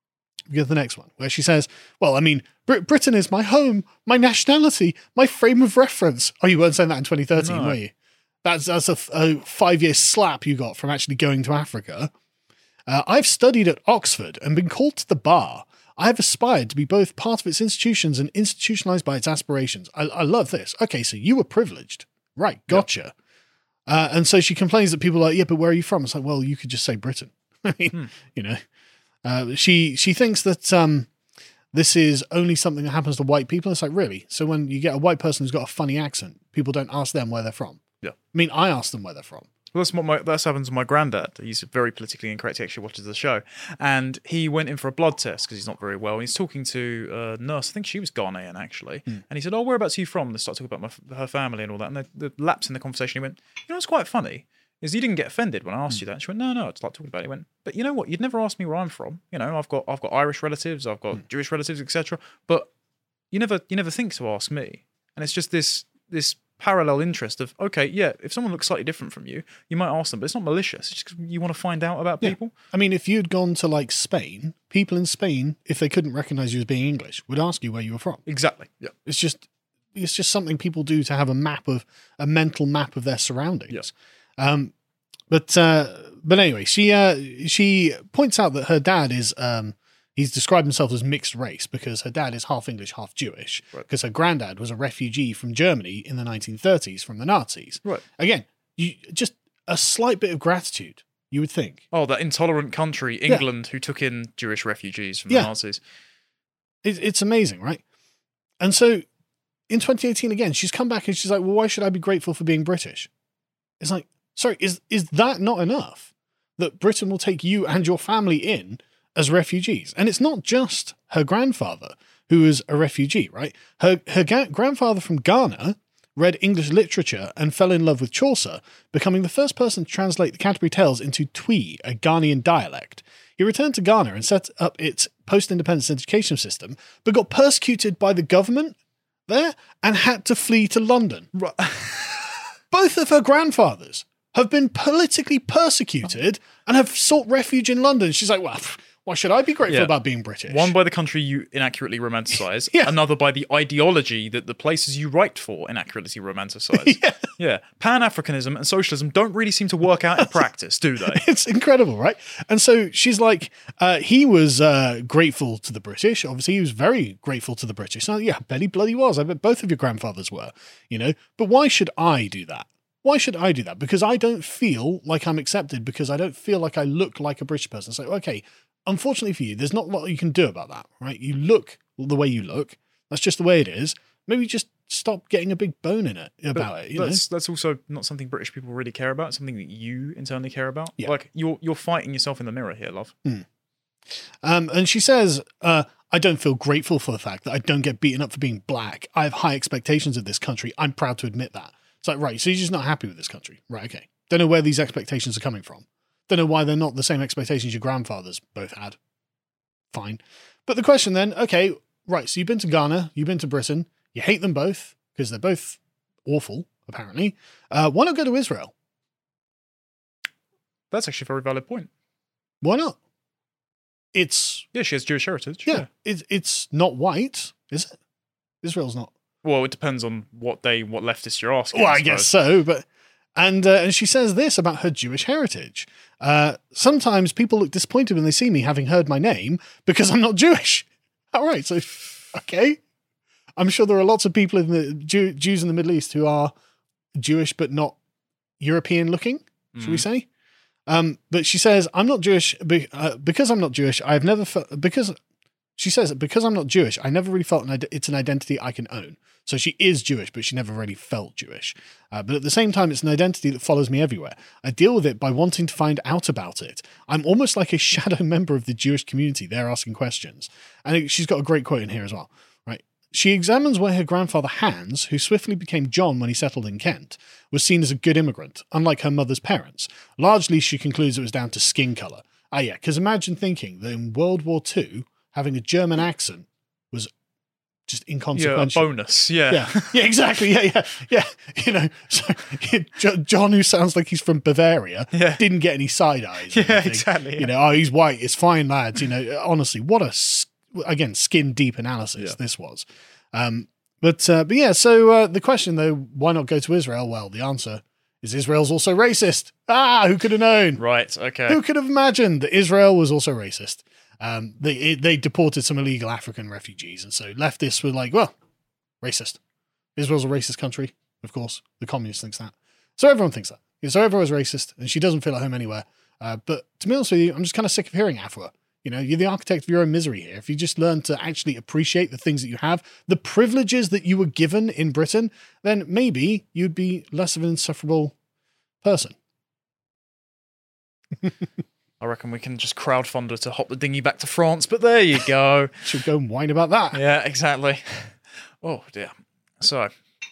We get the next one, where she says, well, I mean, Br- Britain is my home, my nationality, my frame of reference. Oh, you weren't saying that in twenty thirteen, No. were you? That's, that's a, a five-year slap you got from actually going to Africa. Uh, I've studied at Oxford and been called to the bar. I have aspired to be both part of its institutions and institutionalized by its aspirations. I, I love this. Okay, so you were privileged. Right, gotcha. Uh, and so she complains that people are like, yeah, but where are you from? It's like, well, you could just say Britain. I mean, Hmm. you know. Uh, she she thinks that um, this is only something that happens to white people. It's like, really? So when you get a white person who's got a funny accent, people don't ask them where they're from. Yeah. I mean, I ask them where they're from. Well, that's what my that's happened to my granddad. He's very politically incorrect. He actually watches the show, and he went in for a blood test because he's not very well. And he's talking to a nurse. I think she was Ghanaian actually, and he said, "Oh, whereabouts are you from?" And they started talking about my, her family and all that. And the, the lapse in the conversation, he went, "You know, it's quite funny. Is you didn't get offended when I asked you that?" And she went, "No, no, it's like talking about it." He went, "But you know what? You'd never asked me where I'm from. You know, I've got I've got Irish relatives, I've got Jewish relatives, et cetera. But you never you never think to ask me." And it's just this this parallel interest of, okay, yeah, if someone looks slightly different from you, you might ask them, but it's not malicious. It's just 'cause you want to find out about Yeah. people. I mean, if you'd gone to like Spain, people in Spain, if they couldn't recognize you as being English, would ask you where you were from. Exactly. Yeah. It's just it's just something people do to have a map of a mental map of their surroundings. Yes. Um, but uh, but anyway, she uh, she points out that her dad is um, he's described himself as mixed race because her dad is half English, half Jewish. Right. Because her granddad was a refugee from Germany in the nineteen thirties from the Nazis. Right. Again, you just a slight bit of gratitude, you would think. Oh, that intolerant country, England, who took in Jewish refugees from Yeah. the Nazis. It, it's amazing, right? And so in twenty eighteen, again, she's come back and she's like, well, why should I be grateful for being British? It's like, sorry, is is that not enough? That Britain will take you and your family in as refugees? And it's not just her grandfather who is a refugee, right? Her, her ga- grandfather from Ghana read English literature and fell in love with Chaucer, becoming the first person to translate the Canterbury Tales into Twi, a Ghanaian dialect. He returned to Ghana and set up its post-independence education system, but got persecuted by the government there and had to flee to London. Both of her grandfathers have been politically persecuted and have sought refuge in London. She's like, well, why should I be grateful Yeah. about being British? One by the country you inaccurately romanticize, Yeah. another by the ideology that the places you write for inaccurately romanticize. Yeah. yeah. Pan-Africanism and socialism don't really seem to work out in practice, do they? It's incredible, right? And so she's like, uh, he was uh, grateful to the British. Obviously, he was very grateful to the British. So, yeah, I bet he bloody was. I bet both of your grandfathers were, you know. But why should I do that? Why should I do that? Because I don't feel like I'm accepted, because I don't feel like I look like a British person. So, okay, unfortunately for you, there's not a lot you can do about that, right? You look the way you look. That's just the way it is. Maybe just stop getting a big bone in it about it. You know? that's that's also not something British people really care about. It's something that you internally care about. Yeah. Like you're you're fighting yourself in the mirror here, love. Um, and she says, uh, I don't feel grateful for the fact that I don't get beaten up for being black. I have high expectations of this country. I'm proud to admit that. It's like, right, so you're just not happy with this country. Right, okay. Don't know where these expectations are coming from. Don't know why they're not the same expectations your grandfathers both had. Fine. But the question then, okay, right, so you've been to Ghana, you've been to Britain, you hate them both, because they're both awful, apparently. Uh, why not go to Israel? That's actually a very valid point. Why not? It's, Yeah, she has Jewish heritage. yeah, It, it's not white, is it? Israel's not. Well, it depends on what they what leftists you're asking. Well, I suppose. guess so, but And, uh, and she says this about her Jewish heritage. Uh, sometimes people look disappointed when they see me having heard my name because I'm not Jewish. All right, so, okay. I'm sure there are lots of people in the Jew, Jews in the Middle East who are Jewish but not European looking, should mm. we say? Um, but she says, I'm not Jewish be, uh, because I'm not Jewish. I've never felt, because she says, because I'm not Jewish, I never really felt an, it's an identity I can own. So she is Jewish, but she never really felt Jewish. Uh, but at the same time, it's an identity that follows me everywhere. I deal with it by wanting to find out about it. I'm almost like a shadow member of the Jewish community. They're asking questions. And she's got a great quote in here as well, right? She examines where her grandfather Hans, who swiftly became John when he settled in Kent, was seen as a good immigrant, unlike her mother's parents. Largely, she concludes it was down to skin colour. Ah, yeah, because imagine thinking that in World War Two, having a German accent was just inconsequential. Yeah, a bonus, yeah. Yeah, yeah, exactly, yeah, yeah, yeah. You know, so John, who sounds like he's from Bavaria, yeah. didn't get any side eyes. Yeah, anything. exactly. Yeah. You know, oh, he's white, it's fine, lads. You know, honestly, what a, again, skin deep analysis yeah. this was. Um, but, uh, but yeah, so uh, the question though, why not go to Israel? Well, the answer is Israel's also racist. Ah, who could have known? Right, okay. Who could have imagined that Israel was also racist? Um, they they deported some illegal African refugees, and so leftists were like, well, racist. Israel's a racist country, of course. The communists thinks that. So everyone thinks that. So everyone's racist, and she doesn't feel at home anywhere. Uh, but to be honest with you, I'm just kind of sick of hearing Afua. You know, you're the architect of your own misery here. If you just learn to actually appreciate the things that you have, the privileges that you were given in Britain, then maybe you'd be less of an insufferable person. I reckon we can just crowdfund her to hop the dinghy back to France, but there you go. Should go and whine about that. Yeah, exactly. Oh, dear. So,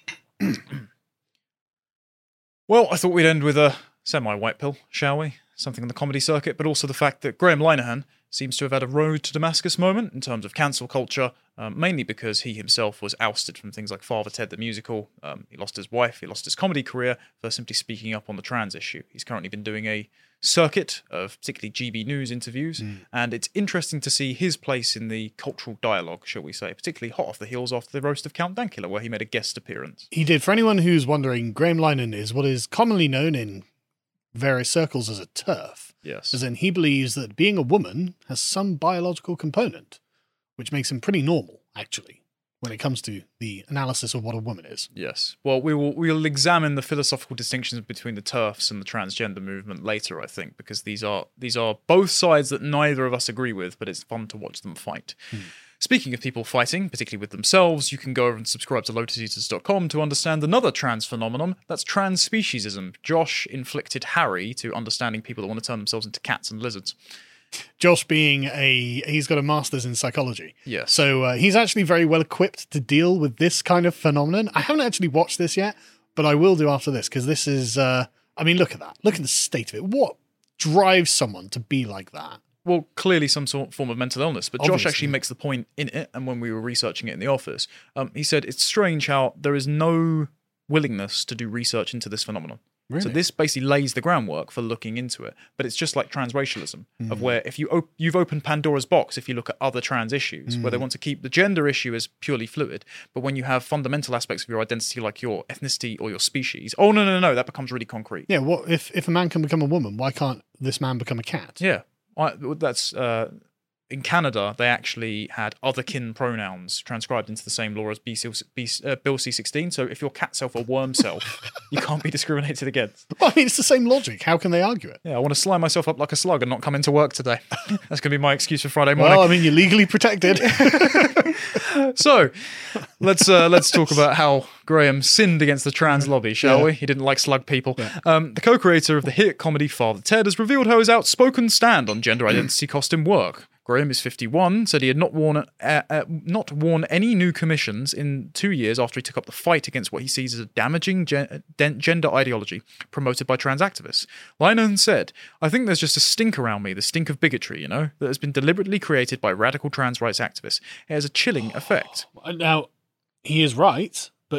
well, I thought we'd end with a semi-white pill, shall we? Something on the comedy circuit, but also the fact that Graham Linehan seems to have had a road to Damascus moment in terms of cancel culture, um, mainly because he himself was ousted from things like Father Ted the Musical. Um, he lost his wife, he lost his comedy career for simply speaking up on the trans issue. He's currently been doing a circuit of particularly G B News interviews, mm. and it's interesting to see his place in the cultural dialogue, shall we say, particularly hot off the heels after the roast of Count Dankula, where he made a guest appearance. He did. For anyone who's wondering, Graham Linehan is what is commonly known in various circles as a TERF. Yes. As in, he believes that being a woman has some biological component, which makes him pretty normal, actually, when it comes to the analysis of what a woman is. Yes. Well, we will we'll examine the philosophical distinctions between the TERFs and the transgender movement later, I think, because these are these are both sides that neither of us agree with, but it's fun to watch them fight. Hmm. Speaking of people fighting, particularly with themselves, you can go over and subscribe to lotus eaters dot com to understand another trans phenomenon. That's transspeciesism. Josh inflicted Harry to understanding people that want to turn themselves into cats and lizards. Josh being a, he's got a master's in psychology. Yes. So uh, he's actually very well equipped to deal with this kind of phenomenon. I haven't actually watched this yet, but I will do after this, because this is, uh, I mean, look at that. Look at the state of it. What drives someone to be like that? Well, clearly some sort of form of mental illness, but Obviously. Josh actually makes the point in it, and when we were researching it in the office, um, he said it's strange how there is no willingness to do research into this phenomenon. Really? So this basically lays the groundwork for looking into it, but it's just like transracialism, mm. of where if you op- you've opened Pandora's box if you look at other trans issues, mm. where they want to keep the gender issue as purely fluid, but when you have fundamental aspects of your identity like your ethnicity or your species, oh no no no, that becomes really concrete. Yeah, what if if a man can become a woman, why can't this man become a cat? Yeah. I, that's uh, in Canada. They actually had otherkin pronouns transcribed into the same law as B C, B, uh, Bill C sixteen. So if you're cat self or worm self, you can't be discriminated against. Well, I mean, it's the same logic. How can they argue it? Yeah, I want to slime myself up like a slug and not come into work today. That's going to be my excuse for Friday morning. Well, I mean, you're legally protected. So let's uh, let's talk about how Graham sinned against the trans lobby, shall Yeah. we? He didn't like slug people. Yeah. Um, the co-creator of the hit comedy Father Ted has revealed how his outspoken stand on gender identity cost him work. Graham is fifty-one, said he had not worn uh, uh, not worn any new commissions in two years after he took up the fight against what he sees as a damaging gen- gender ideology promoted by trans activists. Linehan said, "I think there's just a stink around me, the stink of bigotry, you know, that has been deliberately created by radical trans rights activists. It has a chilling effect." Now, he is right, but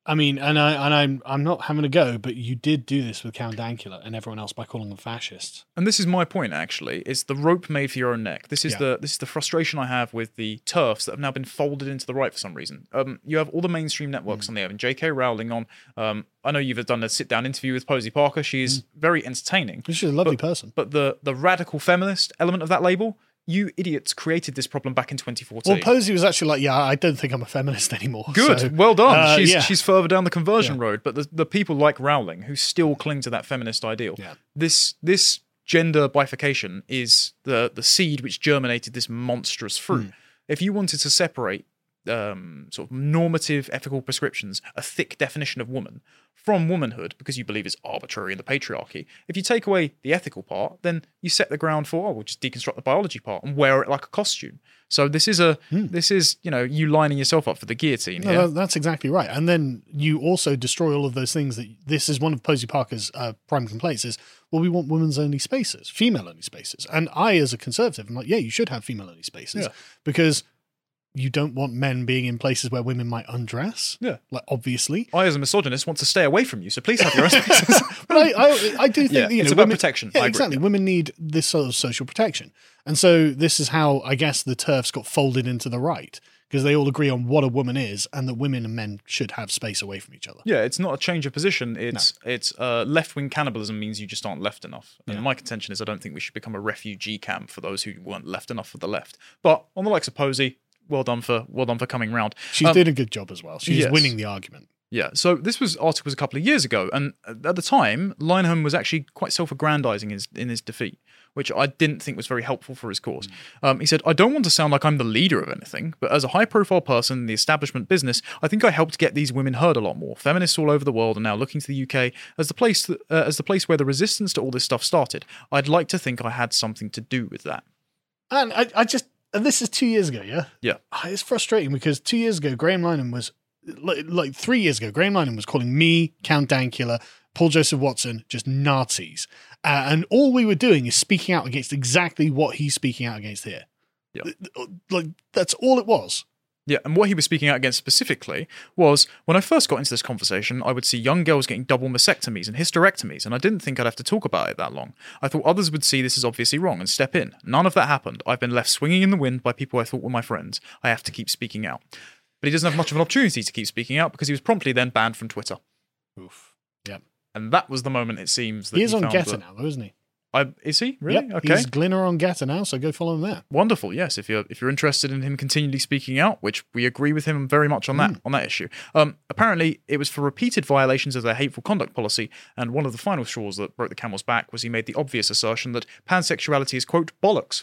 I mean, and I and I'm I'm not having a go, but you did do this with Count Dankula and everyone else by calling them fascists. And this is my point, actually. It's the rope made for your own neck. This is Yeah. the this is the frustration I have with the TERFs that have now been folded into the right for some reason. Um, you have all the mainstream networks Mm. on there, and J K Rowling on. Um, I know you've done a sit-down interview with Posey Parker. She's very entertaining. She's a lovely but, person. But the the radical feminist element of that label, you idiots created this problem back in twenty fourteen. Well, Posey was actually like, yeah, I don't think I'm a feminist anymore. Good, So, well done. uh, she's yeah. she's further down the conversion Yeah. road. But the, the people like Rowling who still cling to that feminist ideal. Yeah. This this gender bifurcation is the the seed which germinated this monstrous fruit. Hmm. If you wanted to separate um, sort of normative ethical prescriptions, a thick definition of woman, from womanhood, because you believe it's arbitrary in the patriarchy, if you take away the ethical part, then you set the ground for, oh, we'll just deconstruct the biology part and wear it like a costume. So this is a this is you know you lining yourself up for the guillotine No, here. that- that's exactly right. And then you also destroy all of those things that this is one of Posey Parker's uh, prime complaints is, well, we want women's only spaces, female only spaces. And I, as a conservative, I'm like, yeah, you should have female only spaces Yeah. because you don't want men being in places where women might undress. Yeah. Like, obviously. I, as a misogynist, want to stay away from you, so please have your own spaces. But I, I, I do think Yeah, that, you know, it's about women- protection. Yeah, I agree, exactly. yeah. Women need this sort of social protection. And so this is how, I guess, the TERFs got folded into the right because they all agree on what a woman is and that women and men should have space away from each other. Yeah, it's not a change of position. It's it's uh, left-wing cannibalism means you just aren't left enough. And Yeah. my contention is I don't think we should become a refugee camp for those who weren't left enough for the left. But on the likes of Posey, well done for well done for coming round. She's Um, doing a good job as well. She's yes. winning the argument. Yeah, so this was article was a couple of years ago, and at the time, Lynham was actually quite self-aggrandizing in his, in his defeat, which I didn't think was very helpful for his cause. Um, he said, I don't want to sound like I'm the leader of anything, but as a high-profile person in the establishment business, I think I helped get these women heard a lot more. Feminists all over the world are now looking to the U K as the place that, uh, as the place where the resistance to all this stuff started. I'd like to think I had something to do with that. And I, I just, and this is two years ago, yeah? Yeah. Ah, It's frustrating because two years ago, Graham Lynham was, like, like three years ago, Graham Lynham was calling me, Count Dankula, Paul Joseph Watson, just Nazis. Uh, and all we were doing is speaking out against exactly what he's speaking out against here. Yeah. Like, that's all it was. Yeah, and what he was speaking out against specifically was when I first got into this conversation, I would see young girls getting double mastectomies and hysterectomies, and I didn't think I'd have to talk about it that long. I thought others would see this as obviously wrong and step in. None of that happened. I've been left swinging in the wind by people I thought were my friends. I have to keep speaking out. But he doesn't have much of an opportunity to keep speaking out because he was promptly then banned from Twitter. Oof. Yep. And that was the moment it seems that He is on found Getter that- now, though, isn't he? I, is he? Really? Yep. Okay. He's Glinner on Getter now, so go follow him there. Wonderful, yes. If you're if you're interested in him continually speaking out, which we agree with him very much on that Mm. on that issue. Um, apparently, it was for repeated violations of their hateful conduct policy, and one of the final straws that broke the camel's back was he made the obvious assertion that pansexuality is quote bollocks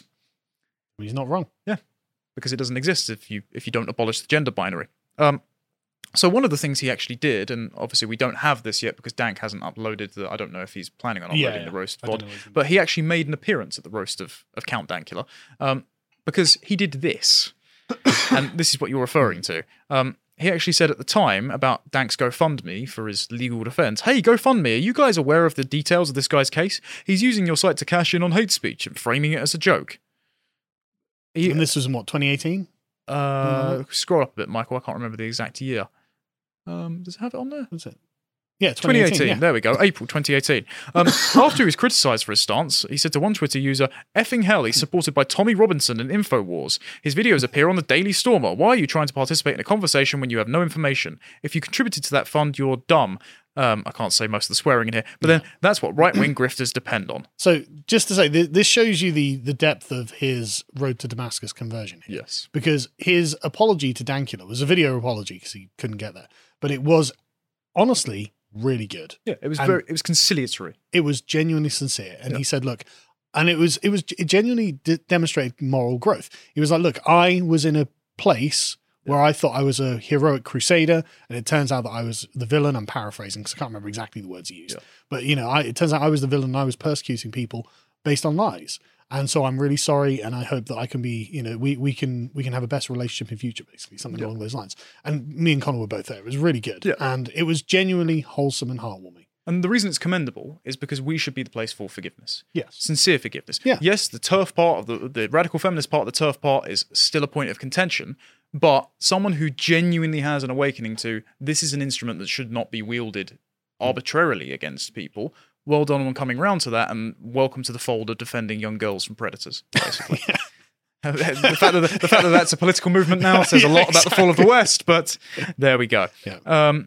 He's not wrong. because it doesn't exist if you if you don't abolish the gender binary. Um, so one of the things he actually did, and obviously we don't have this yet because Dank hasn't uploaded the. I don't know if he's planning on Yeah, uploading yeah. the roast I don't V O D, know what he's gonna but he actually made an appearance at the roast of of Count Dankula, um, because he did this, and this is what you're referring to. Um, he actually said at the time about Dank's GoFundMe for his legal defense, hey, GoFundMe, are you guys aware of the details of this guy's case? He's using your site to cash in on hate speech and framing it as a joke. He, And this was in what, twenty eighteen? uh, scroll up a bit, Michael. I can't remember the exact year. Um, does it have it on there? What's it? Yeah, twenty twenty eighteen. eighteen. yeah. There we go. April twenty eighteen. Um, after he was criticised for his stance, he said to one Twitter user, effing hell, he's supported by Tommy Robinson and InfoWars. His videos appear on the Daily Stormer. Why are you trying to participate in a conversation when you have no information? If you contributed to that fund, you're dumb. Um, I can't say most of the swearing in here, but then that's what right-wing grifters depend on. So just to say, th- this shows you the the depth of his road to Damascus conversion here. Yes. Because his apology to Dankula was a video apology because he couldn't get there, but it was honestly really good. Yeah, it was And- very, it was conciliatory. It was genuinely sincere, and Yeah. he said, "Look," and it was it was it genuinely d- demonstrated moral growth. He was like, "Look, I was in a place." Where I thought I was a heroic crusader, and it turns out that I was the villain. I'm paraphrasing because I can't remember exactly the words he used. Yeah. But, you know, I, it turns out I was the villain and I was persecuting people based on lies. And so I'm really sorry, and I hope that I can be, you know, we we can we can have a better relationship in future, basically, something Yeah. along those lines. And me and Connor were both there. It was really good. Yeah. And it was genuinely wholesome and heartwarming. And the reason it's commendable is because we should be the place for forgiveness. Yes. Sincere forgiveness. Yeah. Yes, the turf part of the, the radical feminist part of the turf part is still a point of contention. but someone who genuinely has an awakening to this is an instrument that should not be wielded arbitrarily against people. Well done on coming round to that, and welcome to the fold of defending young girls from predators, basically. the, fact that the, the fact that that's a political movement now says Yeah, a lot about the fall of the West, but there we go. Yeah. Um,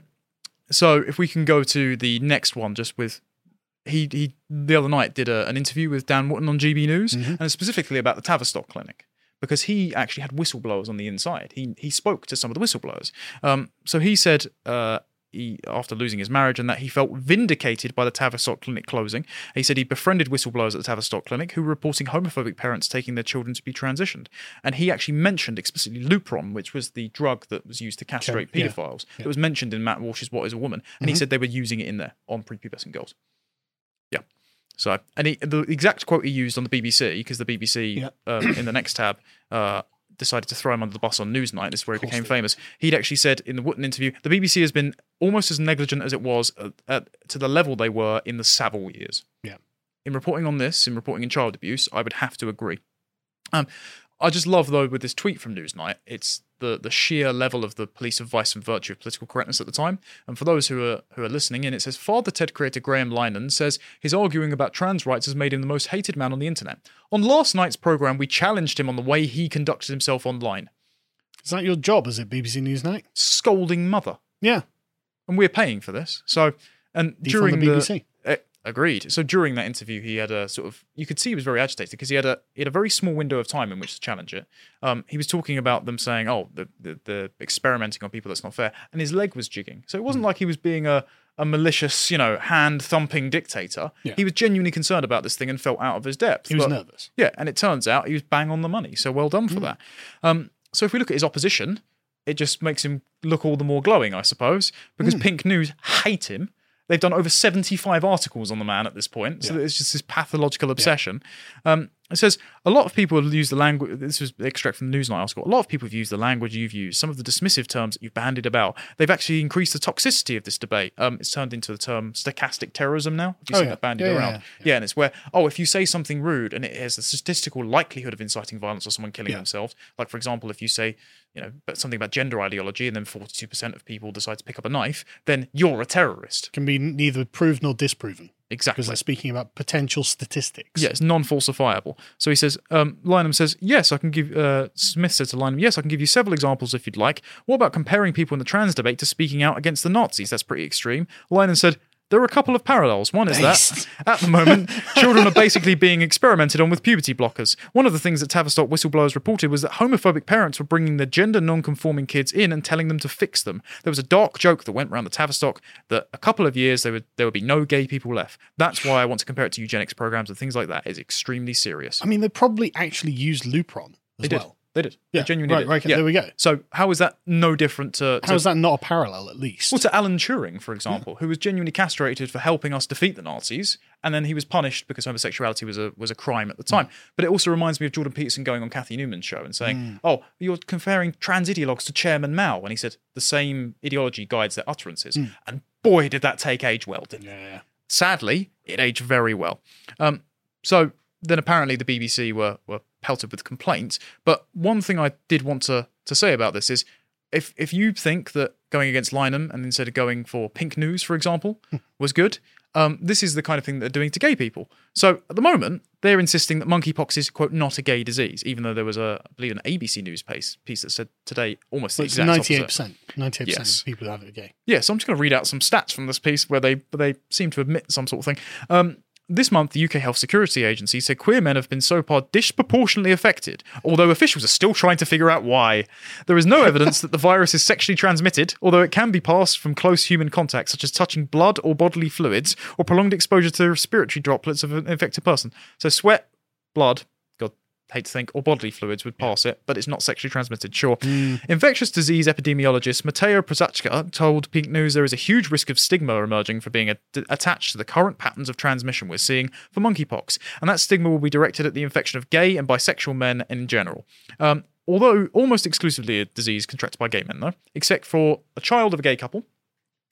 so if we can go to the next one, just with he he the other night did a, an interview with Dan Wootton on G B News, Mm-hmm. and specifically about the Tavistock Clinic, because he actually had whistleblowers on the inside. He he spoke to some of the whistleblowers. Um, so he said. Uh, He, after losing his marriage and that he felt vindicated by the Tavistock Clinic closing. He said he befriended whistleblowers at the Tavistock Clinic who were reporting homophobic parents taking their children to be transitioned. And he actually mentioned explicitly Lupron, which was the drug that was used to castrate Okay, yeah. paedophiles. It was mentioned in Matt Walsh's What is a Woman. And he said they were using it in there on prepubescent girls. Yeah. So, and he, the exact quote he used on the B B C, because the B B C Yeah. um, in the next tab, uh, decided to throw him under the bus on Newsnight. This is where he became they famous. He'd actually said in the Wootton interview, the B B C has been almost as negligent as it was at, at, to the level they were in the Savile years. Yeah. In reporting on this, in reporting in child abuse, I would have to agree. Um, I just love, though, with this tweet from Newsnight, it's the the sheer level of the police of vice and virtue of political correctness at the time. And for those who are who are listening in, it says, Father Ted creator Graham Linehan says his arguing about trans rights has made him the most hated man on the internet. On last night's programme, we challenged him on the way he conducted himself online. Is that your job as a B B C Newsnight? Scolding mother. Yeah. And we're paying for this. So, and Defund during the B B C. eh, agreed. So during that interview, he had a sort of, you could see he was very agitated because he had a he had a very small window of time in which to challenge it. Um, he was talking about them saying, oh, the, the the experimenting on people, that's not fair, and his leg was jigging. So it wasn't Hmm. like he was being a a malicious, you know, hand thumping dictator. Yeah. He was genuinely concerned about this thing and felt out of his depth. He was But- nervous. yeah, and it turns out he was bang on the money. So well done for that. Um, so if we look at his opposition, it just makes him look all the more glowing, I suppose, because Pink News hate him. They've done over seventy-five articles on the man at this point, so Yeah. it's just this pathological obsession. Um, it says a lot of people have used the language. This was extract from the Newsnight article. A lot of people have used the language you've used, some of the dismissive terms that you've bandied about. They've actually increased the toxicity of this debate. Um, it's turned into the term stochastic terrorism now. Have you Oh, seen yeah. that bandied Yeah, yeah, around? yeah, Yeah, and it's where, oh, if you say something rude and it has a statistical likelihood of inciting violence or someone killing Yeah. themselves, like, for example, if you say, you know, but something about gender ideology and then forty-two percent of people decide to pick up a knife, then you're a terrorist. Can be neither proved nor disproven. Exactly. Because they're speaking about potential statistics. Yeah, it's non-falsifiable. So he says, um, Lynham says, yes, I can give, uh, Smith said to Lynham, yes, I can give you several examples if you'd like. What about comparing people in the trans debate to speaking out against the Nazis? That's pretty extreme. Lynham said, there are a couple of parallels. One is that, at the moment, children are basically being experimented on with puberty blockers. One of the things that Tavistock whistleblowers reported was that homophobic parents were bringing their gender non-conforming kids in and telling them to fix them. There was a dark joke that went around the Tavistock that a couple of years there would there would be no gay people left. That's why I want to compare it to eugenics programs and things like that. It's extremely serious. I mean, they probably actually used Lupron as They did. well. They did. Yeah, They genuinely right, did. right, okay, Yeah. there we go. So how is that no different to... to How is that not a parallel, at least? Well, to Alan Turing, for example, who was genuinely castrated for helping us defeat the Nazis, and then he was punished because homosexuality was a was a crime at the time. But it also reminds me of Jordan Peterson going on Kathy Newman's show and saying, "Oh, you're comparing trans ideologues to Chairman Mao," and he said the same ideology guides their utterances. And boy, did that take age well, didn't it? Yeah, yeah. Sadly, it aged very well. Um, so then apparently the B B C were were pelted with complaints. But one thing I did want to to say about this is, if if you think that going against Lynham and instead of going for Pink News, for example, was good, um, this is the kind of thing that they're doing to gay people. So at the moment, they're insisting that monkeypox is, quote, not a gay disease, even though there was, a, I believe, an A B C News piece, piece that said today almost the Well, it's exact ninety-eight opposite. percent. ninety-eight percent Yes. of people who have it are gay. Yeah, so I'm just going to read out some stats from this piece where they they seem to admit some sort of thing. Um, this month, the U K Health Security Agency said queer men have been so far disproportionately affected, although officials are still trying to figure out why. There is no evidence that the virus is sexually transmitted, although it can be passed from close human contact, such as touching blood or bodily fluids, or prolonged exposure to respiratory droplets of an infected person. So sweat, blood, God, hate to think, or bodily fluids would pass it, but it's not sexually transmitted, sure. Infectious disease epidemiologist Mateo Prozacka told Pink News there is a huge risk of stigma emerging for being a- attached to the current patterns of transmission we're seeing for monkeypox, and that stigma will be directed at the infection of gay and bisexual men in general. Um, although almost exclusively a disease contracted by gay men, though, except for a child of a gay couple,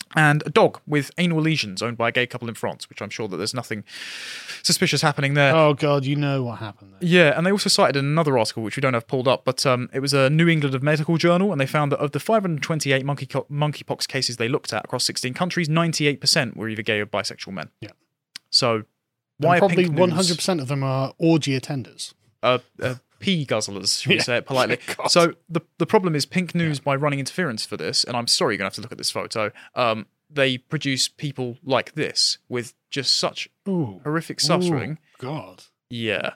and a dog with anal lesions owned by a gay couple in France, which I'm sure that there's nothing suspicious happening there. Oh, God, you know what happened there. Yeah, and they also cited in another article, which we don't have pulled up, but um, it was a New England Medical Journal, and they found that of the five hundred twenty-eight monkey monkeypox cases they looked at across sixteen countries, ninety-eight percent were either gay or bisexual men. Yeah. So, And why probably Pink News- one hundred percent of them are orgy attenders. uh, uh, pea guzzlers, should we Yeah. say it politely. God. So the the problem is Pink News, by running interference for this, and I'm sorry you're going to have to look at this photo, um, they produce people like this with just such Ooh. horrific suffering. Ooh, God. Yeah.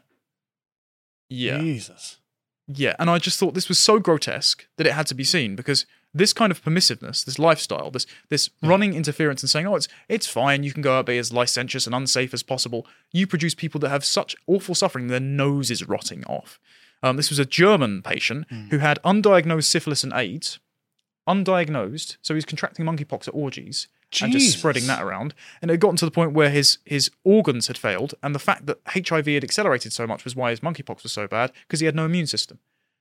Yeah. Jesus. Yeah. And I just thought this was so grotesque that it had to be seen, because this kind of permissiveness, this lifestyle, this this Yeah. running interference and saying, oh, it's it's fine, you can go out be as licentious and unsafe as possible. You produce people that have such awful suffering, their nose is rotting off. Um, this was a German patient Mm. who had undiagnosed syphilis and AIDS, undiagnosed, so he was contracting monkeypox at orgies and just Jesus. spreading that around. And it had gotten to the point where his his organs had failed, and the fact that H I V had accelerated so much was why his monkeypox was so bad, because he had no immune system.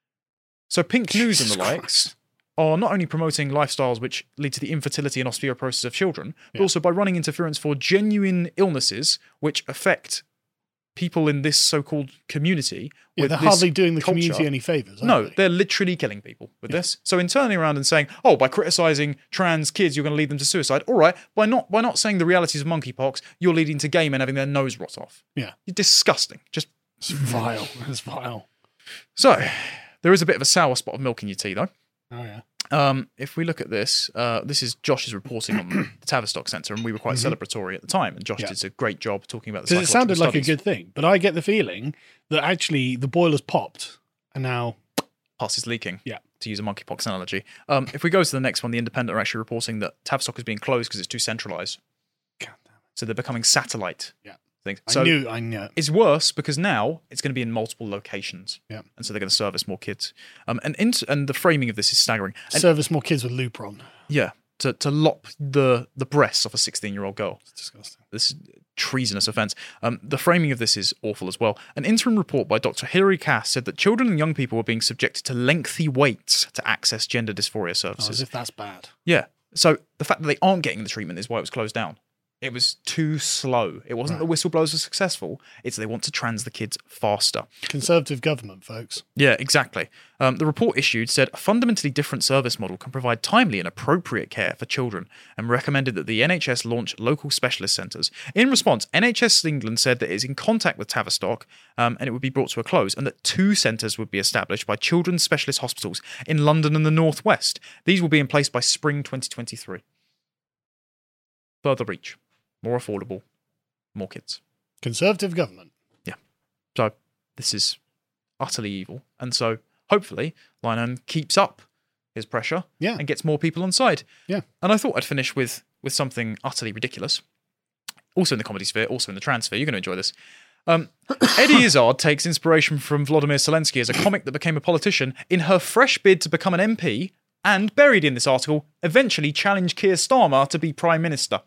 So Pink News and Jesus the likes Christ. are not only promoting lifestyles which lead to the infertility and osteoporosis of children, but Yeah. also by running interference for genuine illnesses which affect people in this so-called community. Yeah, with they're this hardly doing the culture. community any favours. No, They? they're literally killing people with this. So in turning around and saying, "Oh, by criticizing trans kids, you're going to lead them to suicide." All right, by not by not saying the realities of monkeypox, you're leading to gay men having their nose rot off. Yeah. You're disgusting. Just It's vile. It's vile. so, there is a bit of a sour spot of milk in your tea, though. Oh, yeah. Um, if we look at this, uh, this is Josh's reporting on the Tavistock Centre, and we were quite celebratory at the time. And Josh Mm-hmm. Yeah. did a great job talking about the Because it sounded like a studies. good thing, but I get the feeling that actually the boiler's popped and now. Pus is leaking. Yeah. To use a monkeypox analogy. Um, if we go to the next one, the Independent are actually reporting that Tavistock is being closed because it's too centralised. God damn it. So they're becoming satellite Yeah. things. I So knew, I knew. it's worse because now it's going to be in multiple locations. Yeah. And so they're going to service more kids. Um, and int- and the framing of this is staggering. And Service more kids with Lupron. yeah, to to lop the the breasts off a sixteen-year-old girl. It's disgusting. This treasonous offence. Um, the framing of this is awful as well. An interim report by Doctor Hilary Cass said that children and young people were being subjected to lengthy waits to access gender dysphoria Oh, as services. if that's bad. Yeah. So the fact that they aren't getting the treatment is why it was closed down. It was too slow. It wasn't Right. the whistleblowers were successful. It's they want to trans the kids faster. Conservative government, folks. Yeah, exactly. Um, the report issued said a fundamentally different service model can provide timely and appropriate care for children, and recommended that the N H S launch local specialist centres. In response, N H S England said that it is in contact with Tavistock, um, and it would be brought to a close, and that two centres would be established by children's specialist hospitals in London and the North West. These will be in place by spring twenty twenty-three. Further reach, more affordable, more kids. Conservative government. So this is utterly evil. And so hopefully Lionel keeps up his pressure Yeah. and gets more people on side. Yeah. And I thought I'd finish with with something utterly ridiculous. Also in the comedy sphere, also in the trans sphere. You're going to enjoy this. Um, Eddie Izzard takes inspiration from Vladimir Zelensky as a comic that became a politician in her fresh bid to become an M P, and buried in this article, eventually challenged Keir Starmer to be Prime Minister.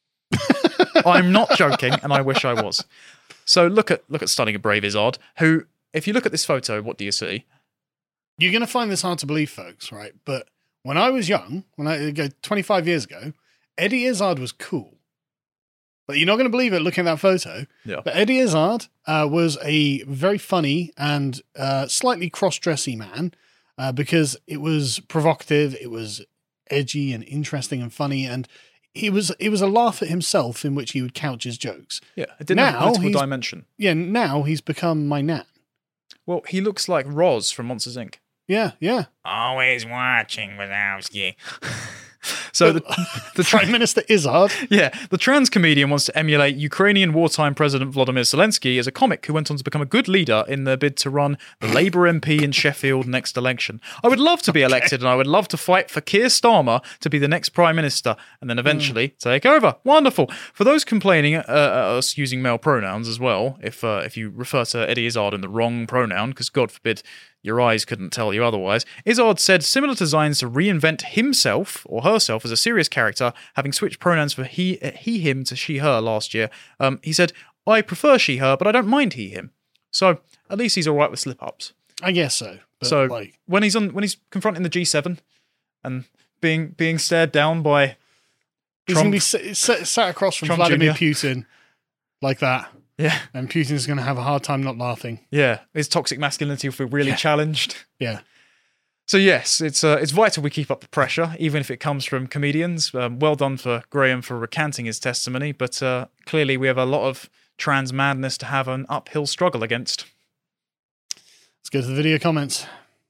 I'm not joking, and I wish I was. So look at look at stunning and brave Izzard, who, if you look at this photo, what do you see? You're going to find this hard to believe, folks, right? But when I was young, when I go twenty-five years ago, Eddie Izzard was cool. But you're not going to believe it looking at that photo. Yeah. But Eddie Izzard uh, was a very funny and uh, slightly cross-dressy man uh, because it was provocative, it was edgy and interesting and funny, and he was it was a laugh at himself in which he would couch his jokes. Yeah, it didn't have a Now political he's- dimension. Yeah, now he's become my nan. Well, he looks like Roz from Monsters Incorporated. Yeah, yeah. Always watching Wazowski. So the, the Prime tra- Minister Izzard. yeah, the trans comedian wants to emulate Ukrainian wartime President Vladimir Zelensky as a comic who went on to become a good leader in their bid to run the Labour M P in Sheffield next election. I would love to be elected, and I would love to fight for Keir Starmer to be the next Prime Minister, and then eventually take over. Wonderful. For those complaining uh, uh, us using male pronouns as well, if uh, if you refer to Eddie Izzard in the wrong pronoun, because God forbid your eyes couldn't tell you otherwise, Izzard said similar designs to reinvent himself or herself as a serious character, having switched pronouns for he, he, him to she, her last year. Um, he said, I prefer she, her, but I don't mind he, him. So at least he's all right with slip-ups. I guess so. But So like, when he's on, when he's confronting the G seven and being being stared down by He's Trump. going to be sat, sat, sat across from Trump Vladimir Junior Putin like that. Yeah. And Putin's going to have a hard time not laughing. Yeah. His toxic masculinity will feel really Yeah. challenged. Yeah. So yes, it's uh, it's vital we keep up the pressure, even if it comes from comedians. Um, well done for Graham for recanting his testimony, but uh, clearly we have a lot of trans madness to have an uphill struggle against. Let's go to the video comments.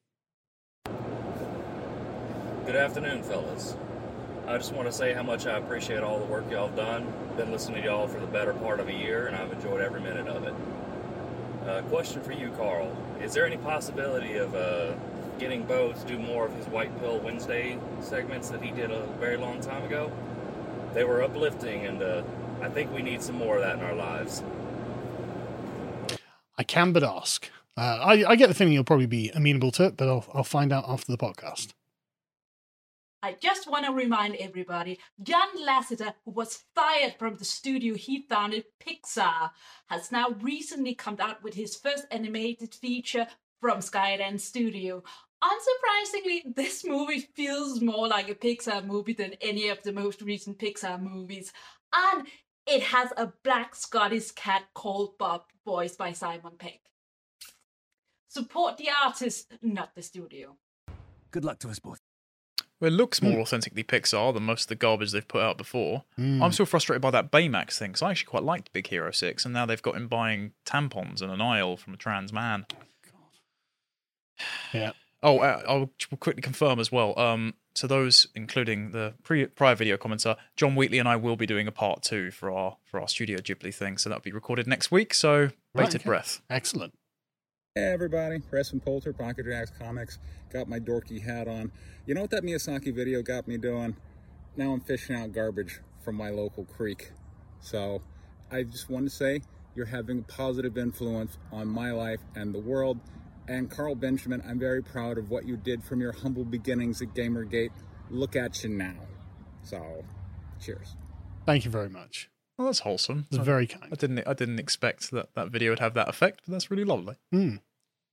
Good afternoon, fellas. I just want to say how much I appreciate all the work y'all have done. Been listening to y'all for the better part of a year, and I've enjoyed every minute of it. Uh, question for you, Carl. Is there any possibility of uh, getting Bo to do more of his White Pill Wednesday segments that he did a very long time ago? They were uplifting, and uh, I think we need some more of that in our lives. I can but ask. Uh, I, I get the feeling you'll probably be amenable to it, but I'll, I'll find out after the podcast. I just want to remind everybody, John Lasseter, who was fired from the studio he founded, Pixar, has now recently come out with his first animated feature from Skydance Studio. Unsurprisingly, this movie feels more like a Pixar movie than any of the most recent Pixar movies. And it has a black Scottish cat called Bob, voiced by Simon Pegg. Support the artist, not the studio. Good luck to us both. Well, it looks more authentically Pixar than most of the garbage they've put out before. Mm. I'm still frustrated by that Baymax thing, because I actually quite liked Big Hero six, and now they've got him buying tampons and an aisle from a trans man. Yeah. Oh, uh, I'll quickly confirm as well. Um, to those, including the pre- prior video commenter, John Wheatley and I will be doing a part two for our for our Studio Ghibli thing, so that'll be recorded next week. So, Right, bated okay. breath. Excellent. Hey everybody, Preston Poulter, Pocket Jacks Comics. Got my dorky hat on. You know what that Miyazaki video got me doing? Now I'm fishing out garbage from my local creek. So I just want to say you're having a positive influence on my life and the world. And Carl Benjamin, I'm very proud of what you did from your humble beginnings at Gamergate. Look at you now. So, cheers. Thank you very much. Well, that's wholesome. It's I, very kind. I didn't I didn't expect that that video would have that effect, but that's really lovely. Mm.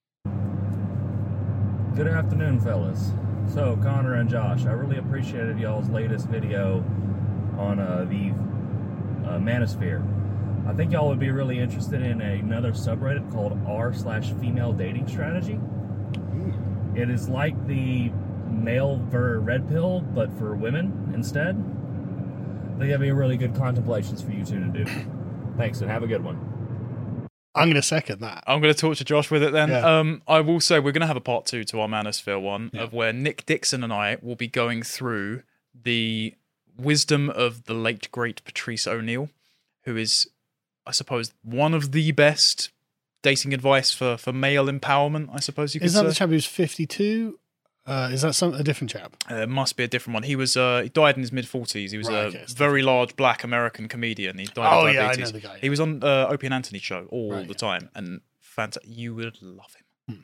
Good afternoon, fellas. So, Connor and Josh, I really appreciated y'all's latest video on uh, the uh, Manosphere. I think y'all would be really interested in another subreddit called r slash female dating strategy. It is like the male ver red pill, but for women instead. I think that'd be really good contemplations for you two to do. Thanks, and have a good one. I'm going to second that. I'm going to talk to Josh with it then. Yeah. Um, I will say we're going to have a part two to our Manosphere one, Yeah. of where Nick Dixon and I will be going through the wisdom of the late, great Patrice O'Neill, who is, I suppose, one of the best dating advice for, for male empowerment, I suppose you could Is that say. the chap who's fifty-two? Uh, is that some a different chap? Uh, it must be a different one. He was uh, he died in his mid forties. He was Right, a okay, it's very large black American comedian. He died Oh, of yeah, I diabetes. know the guy. He was on uh, Opie and Anthony show all Right, the yeah. time, and fanta- you would love him.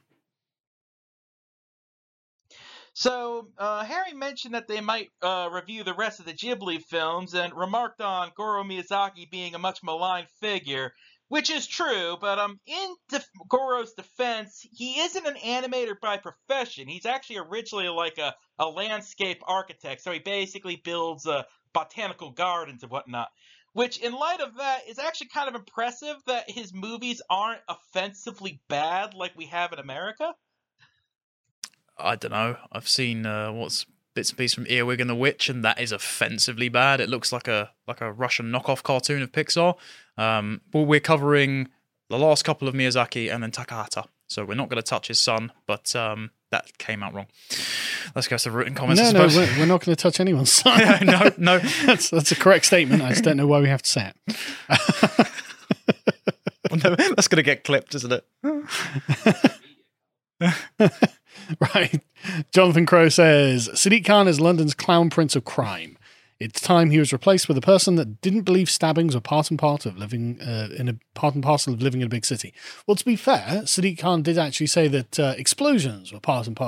So, uh, Harry mentioned that they might uh, review the rest of the Ghibli films and remarked on Goro Miyazaki being a much maligned figure, which is true, but um, in def- Goro's defense, he isn't an animator by profession. He's actually originally like a, a landscape architect, so he basically builds uh, botanical gardens and whatnot. Which, in light of that, is actually kind of impressive that his movies aren't offensively bad like we have in America. I don't know. I've seen uh, what's bits and pieces from Earwig and the Witch, and that is offensively bad. It looks like a like a Russian knockoff cartoon of Pixar. Um, but we're covering the last couple of Miyazaki and then Takahata, so we're not going to touch his son. But um, that came out wrong. Let's go to the written comments. No, I no, suppose. we're, we're not going to touch anyone's son. Yeah, no, no. that's, that's a correct statement. I just don't know why we have to say it. No, that's going to get clipped, isn't it? Right. Jonathan Crow says, Sadiq Khan is London's clown prince of crime. It's time he was replaced with a person that didn't believe stabbings were part and part of living uh, in a part and parcel of living in a big city. Well, to be fair, Sadiq Khan did actually say that uh, explosions were part and parcel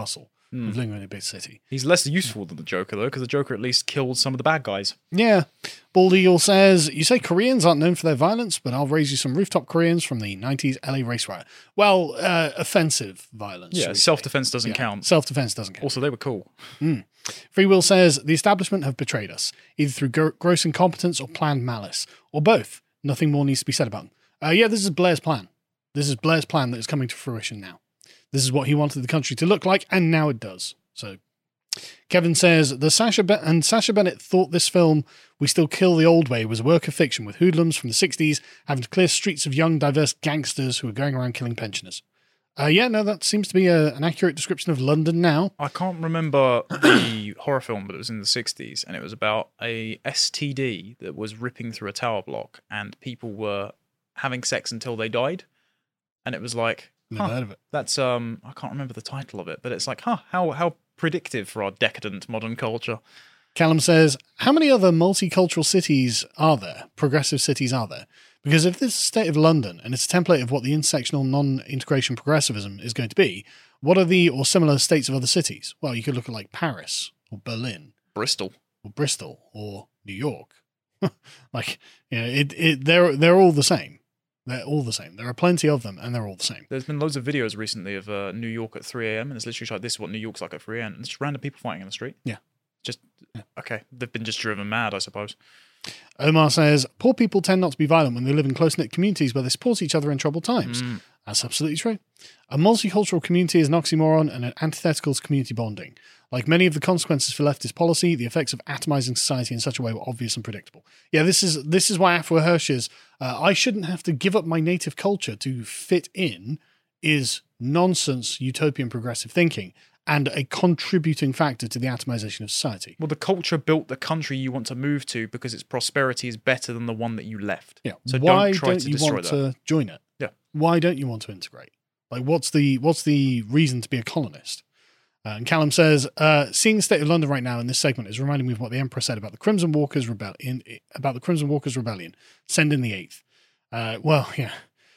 Mm. of living in a big city. He's less useful than the Joker, though, because the Joker at least killed some of the bad guys. Yeah. Bald Eagle says, you say Koreans aren't known for their violence, but I'll raise you some rooftop Koreans from the nineties L A race riot. Well, uh, offensive violence. Yeah, self-defense doesn't yeah, count. Self-defense doesn't count. Also, they were cool. Mm. Free Will says, the establishment have betrayed us, either through gr- gross incompetence or planned malice, or both. Nothing more needs to be said about them. Uh, yeah, this is Blair's plan. This is Blair's plan that is coming to fruition now. This is what he wanted the country to look like, and now it does. So, Kevin says, the Sasha Be- and Sasha Bennett thought this film, We Still Kill the Old Way, was a work of fiction with hoodlums from the sixties having to clear streets of young, diverse gangsters who were going around killing pensioners. Uh, yeah, no, that seems to be a, an accurate description of London now. I can't remember the horror film, but it was in the sixties, and it was about a S T D that was ripping through a tower block, and people were having sex until they died. And it was like, Never huh, heard of it. That's, um, I can't remember the title of it, but it's like, huh, how, how predictive for our decadent modern culture. Callum says, how many other multicultural cities are there, progressive cities are there? Because if this is the state of London and it's a template of what the intersectional non-integration progressivism is going to be, what are the or similar states of other cities? Well, you could look at like Paris or Berlin. Bristol. Or Bristol or New York. Like, you know, it, it, they're, they're all the same. They're all the same. There are plenty of them, and they're all the same. There's been loads of videos recently of uh, New York at three a.m. and it's literally like, this is what New York's like at three a.m. and it's just random people fighting in the street. Yeah. Just, okay, they've been just driven mad, I suppose. Omar says, poor people tend not to be violent when they live in close-knit communities where they support each other in troubled times. Mm. That's absolutely true. A multicultural community is an oxymoron and an antithetical to community bonding. Like many of the consequences for leftist policy, the effects of atomizing society in such a way were obvious and predictable. Yeah, this is this is why Afua Hirsch's uh, I shouldn't have to give up my native culture to fit in is nonsense utopian progressive thinking and a contributing factor to the atomization of society. Well, the culture built the country you want to move to because its prosperity is better than the one that you left. Yeah. So why don't try don't to you destroy want that. to join it? Yeah. Why don't you want to integrate? Like, what's the what's the reason to be a colonist? Uh, and Callum says, uh, seeing the state of London right now in this segment is reminding me of what the Emperor said about the Crimson Walkers rebel in, about the Crimson Walkers rebellion. Send in the eighth. Uh, well, yeah.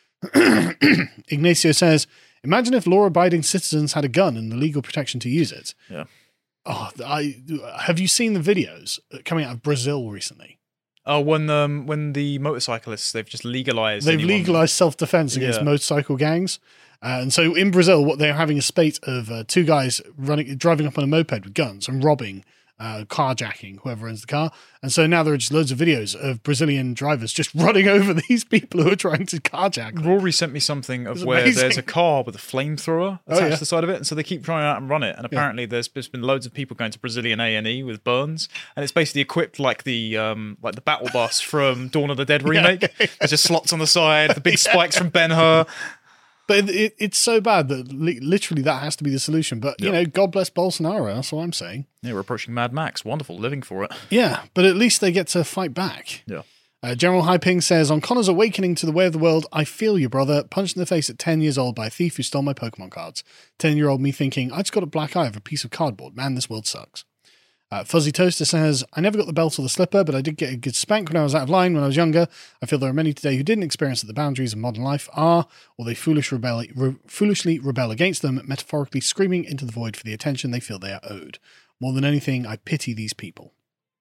Ignacio says, imagine if law-abiding citizens had a gun and the legal protection to use it. Yeah. Oh, I have you seen the videos coming out of Brazil recently? Oh, when um when the motorcyclists, they've just legalized. They've anyone. legalized self-defense against Yeah. motorcycle gangs. Uh, and so in Brazil, what they're having a spate of uh, two guys running, driving up on a moped with guns and robbing, uh, carjacking whoever owns the car. And so now there are just loads of videos of Brazilian drivers just running over these people who are trying to carjack them. Rory sent me something of It's where amazing. there's a car with a flamethrower Oh, attached yeah. to the side of it, and so they keep trying out and run it. And apparently, there's, there's been loads of people going to Brazilian A and E with burns, and it's basically equipped like the um like the battle bus from Dawn of the Dead remake. There's just slots on the side, the big spikes from Ben-Hur. But it, it, it's so bad that li- literally that has to be the solution. But, you Yep. know, God bless Bolsonaro. That's all I'm saying. Yeah, we're approaching Mad Max. Wonderful, living for it. Yeah, but at least they get to fight back. Yeah. Uh, General Haiping says, on Connor's awakening to the way of the world, I feel you, brother. Punched in the face at ten years old by a thief who stole my Pokemon cards. ten-year-old me thinking, I just got a black eye of a piece of cardboard. Man, this world sucks. Uh, Fuzzy Toaster says, I never got the belt or the slipper, but I did get a good spank when I was out of line when I was younger. I feel there are many today who didn't experience that the boundaries of modern life are, or they foolish rebel, re- foolishly rebel against them, metaphorically screaming into the void for the attention they feel they are owed. More than anything, I pity these people.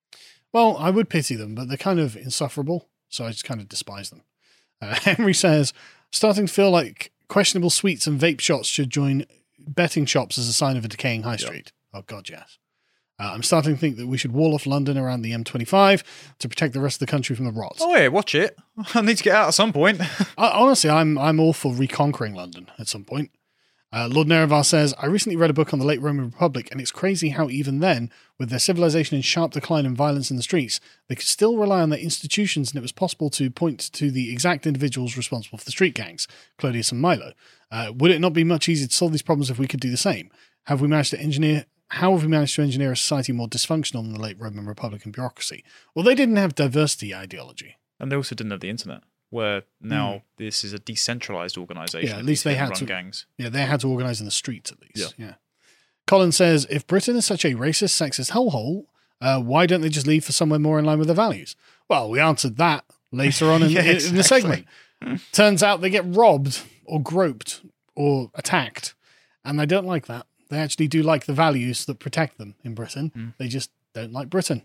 Well, I would pity them, but they're kind of insufferable, so I just kind of despise them. Uh, Henry says, starting to feel like questionable sweets and vape shots should join betting shops as a sign of a decaying high street. Oh, God, yes. Uh, I'm starting to think that we should wall off London around the M twenty-five to protect the rest of the country from the rot. Oh, yeah, watch it. I need to get out at some point. I, honestly, I'm I'm all for reconquering London at some point. Uh, Lord Nerevar says, I recently read a book on the late Roman Republic, and it's crazy how even then, with their civilization in sharp decline and violence in the streets, they could still rely on their institutions, and it was possible to point to the exact individuals responsible for the street gangs, Clodius and Milo. Uh, would it not be much easier to solve these problems if we could do the same? Have we managed to engineer... How have we managed to engineer a society more dysfunctional than the late Roman Republican bureaucracy? Well, they didn't have diversity ideology. And they also didn't have the internet, where now mm. this is a decentralized organization. Yeah, at least they had run to. Gangs. Yeah, they had to organize in the streets at least. Yeah. yeah. Colin says, if Britain is such a racist, sexist hellhole, uh, why don't they just leave for somewhere more in line with their values? Well, we answered that later on in, yeah, in, exactly. in the segment. Turns out they get robbed or groped or attacked, and they don't like that. they actually do like the values that protect them in Britain. Mm. They just don't like Britain.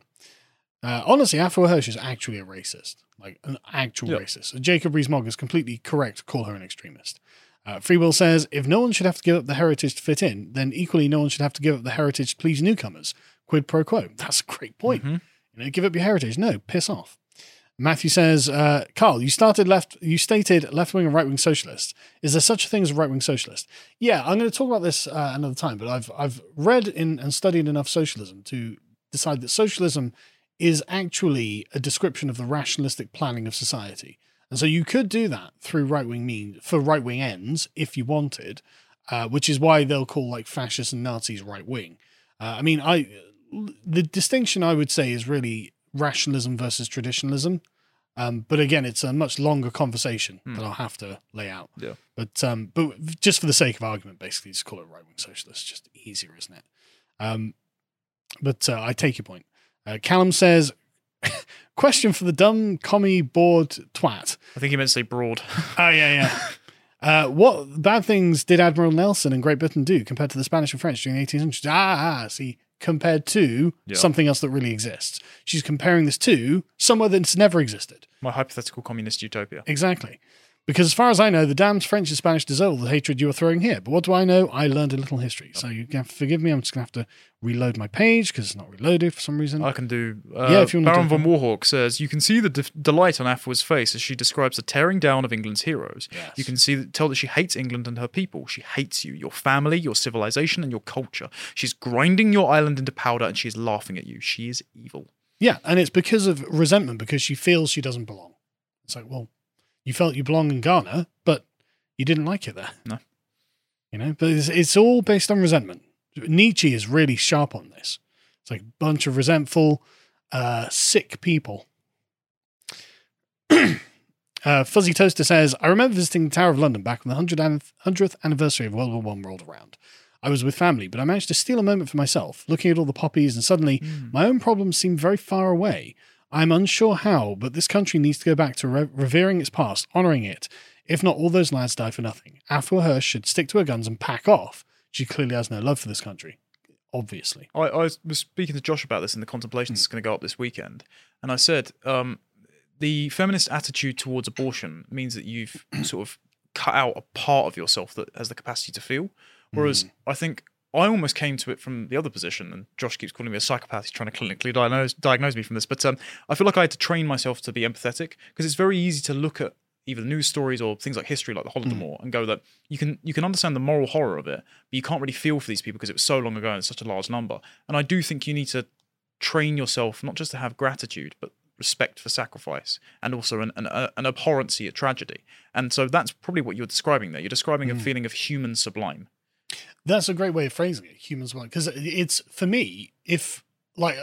Uh, honestly, Afua Hirsch is actually a racist, like an actual Yep. racist. Jacob Rees-Mogg is completely correct to call her an extremist. Uh, Free Will says, if no one should have to give up the heritage to fit in, then equally no one should have to give up the heritage to please newcomers. Quid pro quo. That's a great point. Mm-hmm. You know, give up your heritage. No, piss off. Matthew says, uh, Carl, you started left. You stated left-wing and right-wing socialists. Is there such a thing as a right-wing socialist? Yeah, I'm going to talk about this uh, another time, but I've I've read in and studied enough socialism to decide that socialism is actually a description of the rationalistic planning of society. And so you could do that through right-wing means, for right-wing ends, if you wanted, uh, which is why they'll call like fascists and Nazis right-wing. Uh, I mean, I the distinction I would say is really rationalism versus traditionalism. Um, but again, it's a much longer conversation Hmm. that I'll have to lay out. Yeah. But um, but just for the sake of argument, basically, just call it right-wing socialist. Just easier, isn't it? Um, but uh, I take your point. Uh, Callum says, question for the dumb commie bored twat. I think he meant to say broad. Oh, yeah, yeah. Uh, what bad things did Admiral Nelson and Great Britain do compared to the Spanish and French during the eighteenth century? Ah, see, compared to Yeah. something else that really exists. She's comparing this to somewhere that's never existed. My hypothetical communist utopia. Exactly. Because as far as I know, the damned French and Spanish deserve all the hatred you are throwing here. But what do I know? I learned a little history. So you have to forgive me. I'm just going to have to reload my page because it's not reloaded for some reason. I can do. Uh, Yeah, if you wanna Baron do- von Warhawk says, you can see the de- delight on Afua's face as she describes the tearing down of England's heroes. Yes. You can see that, tell that she hates England and her people. She hates you, your family, your civilization, and your culture. She's grinding your island into powder and she is laughing at you. She is evil. Yeah, and it's because of resentment, because she feels she doesn't belong. It's like, well, you felt you belong in Ghana, but you didn't like it there. No. You know, but it's, it's all based on resentment. Nietzsche is really sharp on this. It's like a bunch of resentful, uh, sick people. uh, Fuzzy Toaster says, I remember visiting the Tower of London back when the hundredth anniversary of World War One rolled around. I was with family, but I managed to steal a moment for myself, looking at all the poppies, and suddenly Mm. my own problems seemed very far away. I'm unsure how, but this country needs to go back to re- revering its past, honouring it. If not, all those lads die for nothing. Afua Hirsch should stick to her guns and pack off. She clearly has no love for this country. Obviously. I, I was speaking to Josh about this in the contemplations that's going to go up this weekend, and I said um, the feminist attitude towards abortion means that you've sort of cut out a part of yourself that has the capacity to feel, whereas I think I almost came to it from the other position, and Josh keeps calling me a psychopath. He's trying to clinically diagnose, diagnose me from this, but um, I feel like I had to train myself to be empathetic, because it's very easy to look at either news stories or things like history, like the Holodomor, and go that you can you can understand the moral horror of it, but you can't really feel for these people because it was so long ago and such a large number. And I do think you need to train yourself not just to have gratitude, but respect for sacrifice, and also an, an, an abhorrency at tragedy. And so that's probably what you're describing there. You're describing a feeling of human sublime. That's a great way of phrasing it, human sublime. Because it's, for me, if, like,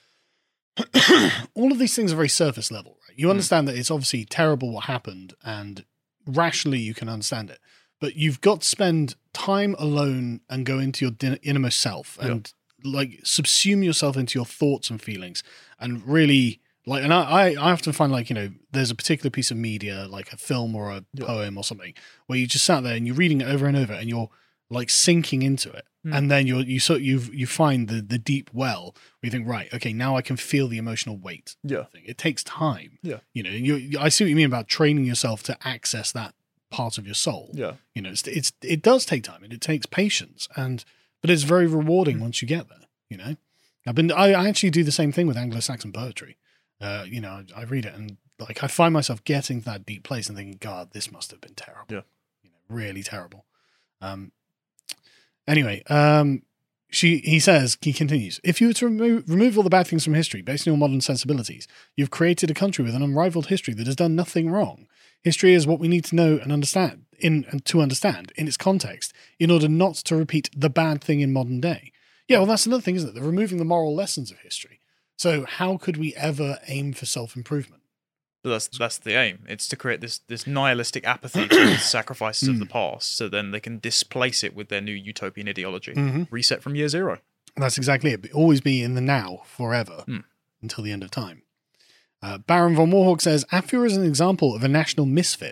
uh, all of these things are very surface level, right? You understand that it's obviously terrible what happened, and rationally you can understand it. But you've got to spend time alone and go into your din- innermost self and, like, subsume yourself into your thoughts and feelings and really... Like, and I, I often find, like, you know, there's a particular piece of media, like a film or a Yeah. poem or something, where you just sat there and you're reading it over and over and you're like sinking into it. Mm. And then you're, you sort you you find the, the deep well where you think, right, okay, now I can feel the emotional weight. Yeah. Thing. It takes time. Yeah. You know, you, you- I see what you mean about training yourself to access that part of your soul. Yeah. You know, it's, it's, it does take time and it takes patience, and, but it's very rewarding once you get there, you know? I've been, I, I actually do the same thing with Anglo-Saxon poetry. Uh, you know, I, I read it and like I find myself getting to that deep place and thinking, God, this must have been terrible. Yeah. You know, really terrible. Um, anyway, um, she, he says, he continues, if you were to remove, remove all the bad things from history based on your modern sensibilities, you've created a country with an unrivaled history that has done nothing wrong. History is what we need to know and understand in, and to understand in its context in order not to repeat the bad thing in modern day. Yeah. Well, that's another thing, isn't it? They're removing the moral lessons of history. So how could we ever aim for self-improvement? But that's that's the aim. It's to create this this nihilistic apathy to the sacrifices of the past, so then they can displace it with their new utopian ideology. Mhm. Reset from year zero. That's exactly it. But always be in the now forever Hmm. until the end of time. Uh, Baron von Warhawk says, Afua is an example of a national misfit.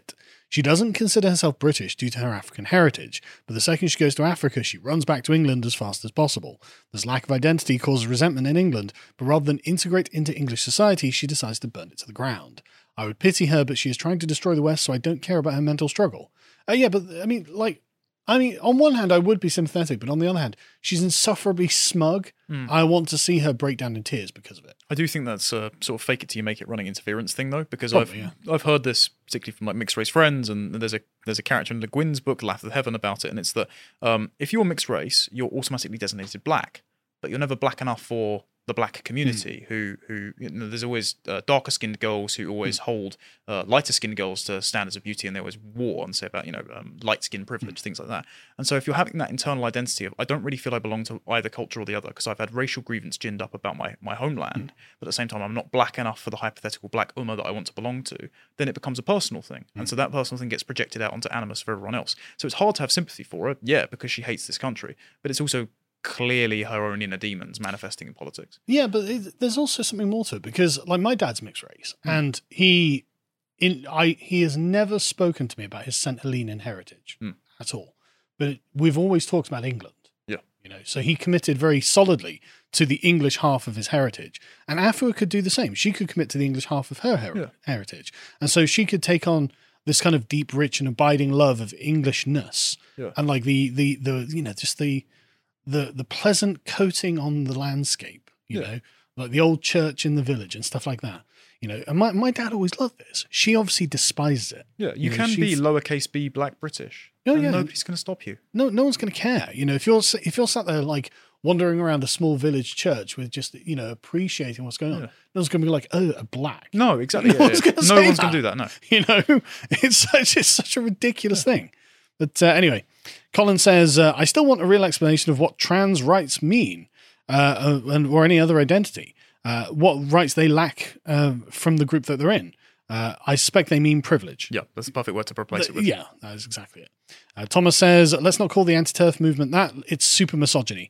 She doesn't consider herself British due to her African heritage, but the second she goes to Africa, she runs back to England as fast as possible. This lack of identity causes resentment in England, but rather than integrate into English society, she decides to burn it to the ground. I would pity her, but she is trying to destroy the West, so I don't care about her mental struggle. Uh, yeah, but, I mean, like, I mean, on one hand, I would be sympathetic, but on the other hand, she's insufferably smug. Mm. I want to see her break down in tears because of it. I do think that's a sort of fake it till you make it running interference thing, though, because Probably, I've yeah. I've heard this particularly from like mixed race friends, and there's a there's a character in Le Guin's book, Laugh of Heaven, about it, and it's that um, if you're mixed race, you're automatically designated black, but you're never black enough for the black community, mm. who who you know, there's always uh, darker skinned girls who always mm. hold uh, lighter skinned girls to standards of beauty, and they always war and say about you know um, light skin privilege, mm. things like that. And so if you're having that internal identity of I don't really feel I belong to either culture or the other, because I've had racial grievance ginned up about my my homeland, mm. but at the same time I'm not black enough for the hypothetical black Ummah that I want to belong to, then it becomes a personal thing, mm. and so that personal thing gets projected out onto animus for everyone else. So it's hard to have sympathy for her, yeah, because she hates this country, but it's also clearly her own inner demons manifesting in politics. Yeah, but it, there's also something more to it, because like my dad's mixed race, mm. and he in I he has never spoken to me about his Saint Hellenian heritage mm. at all. But we've always talked about England. Yeah. You know, so he committed very solidly to the English half of his heritage. And Afua could do the same. She could commit to the English half of her her- yeah. heritage. And so she could take on this kind of deep, rich and abiding love of Englishness. Yeah. And like the the the you know, just the the the pleasant coating on the landscape, you yeah. know, like the old church in the village and stuff like that. You know, and my, my dad always loved this. She obviously despises it. Yeah, you, you know, can be lowercase b black British. Oh, and yeah. nobody's going to stop you. No, no one's going to care. You know, if you're if you're sat there like wandering around a small village church with just you know appreciating what's going on, yeah. no one's going to be like, oh, a black. No, exactly. No yeah, one's yeah. going to no say one's that. going to do that. No, you know, it's such it's such a ridiculous yeah. thing. But uh, anyway, Colin says, uh, I still want a real explanation of what trans rights mean, uh, and or any other identity. Uh, what rights they lack uh, from the group that they're in. Uh, I suspect they mean privilege. Yeah, that's the perfect word to replace the, it with. Yeah, that is exactly it. Uh, Thomas says, let's not call the anti-turf movement that. It's super misogyny.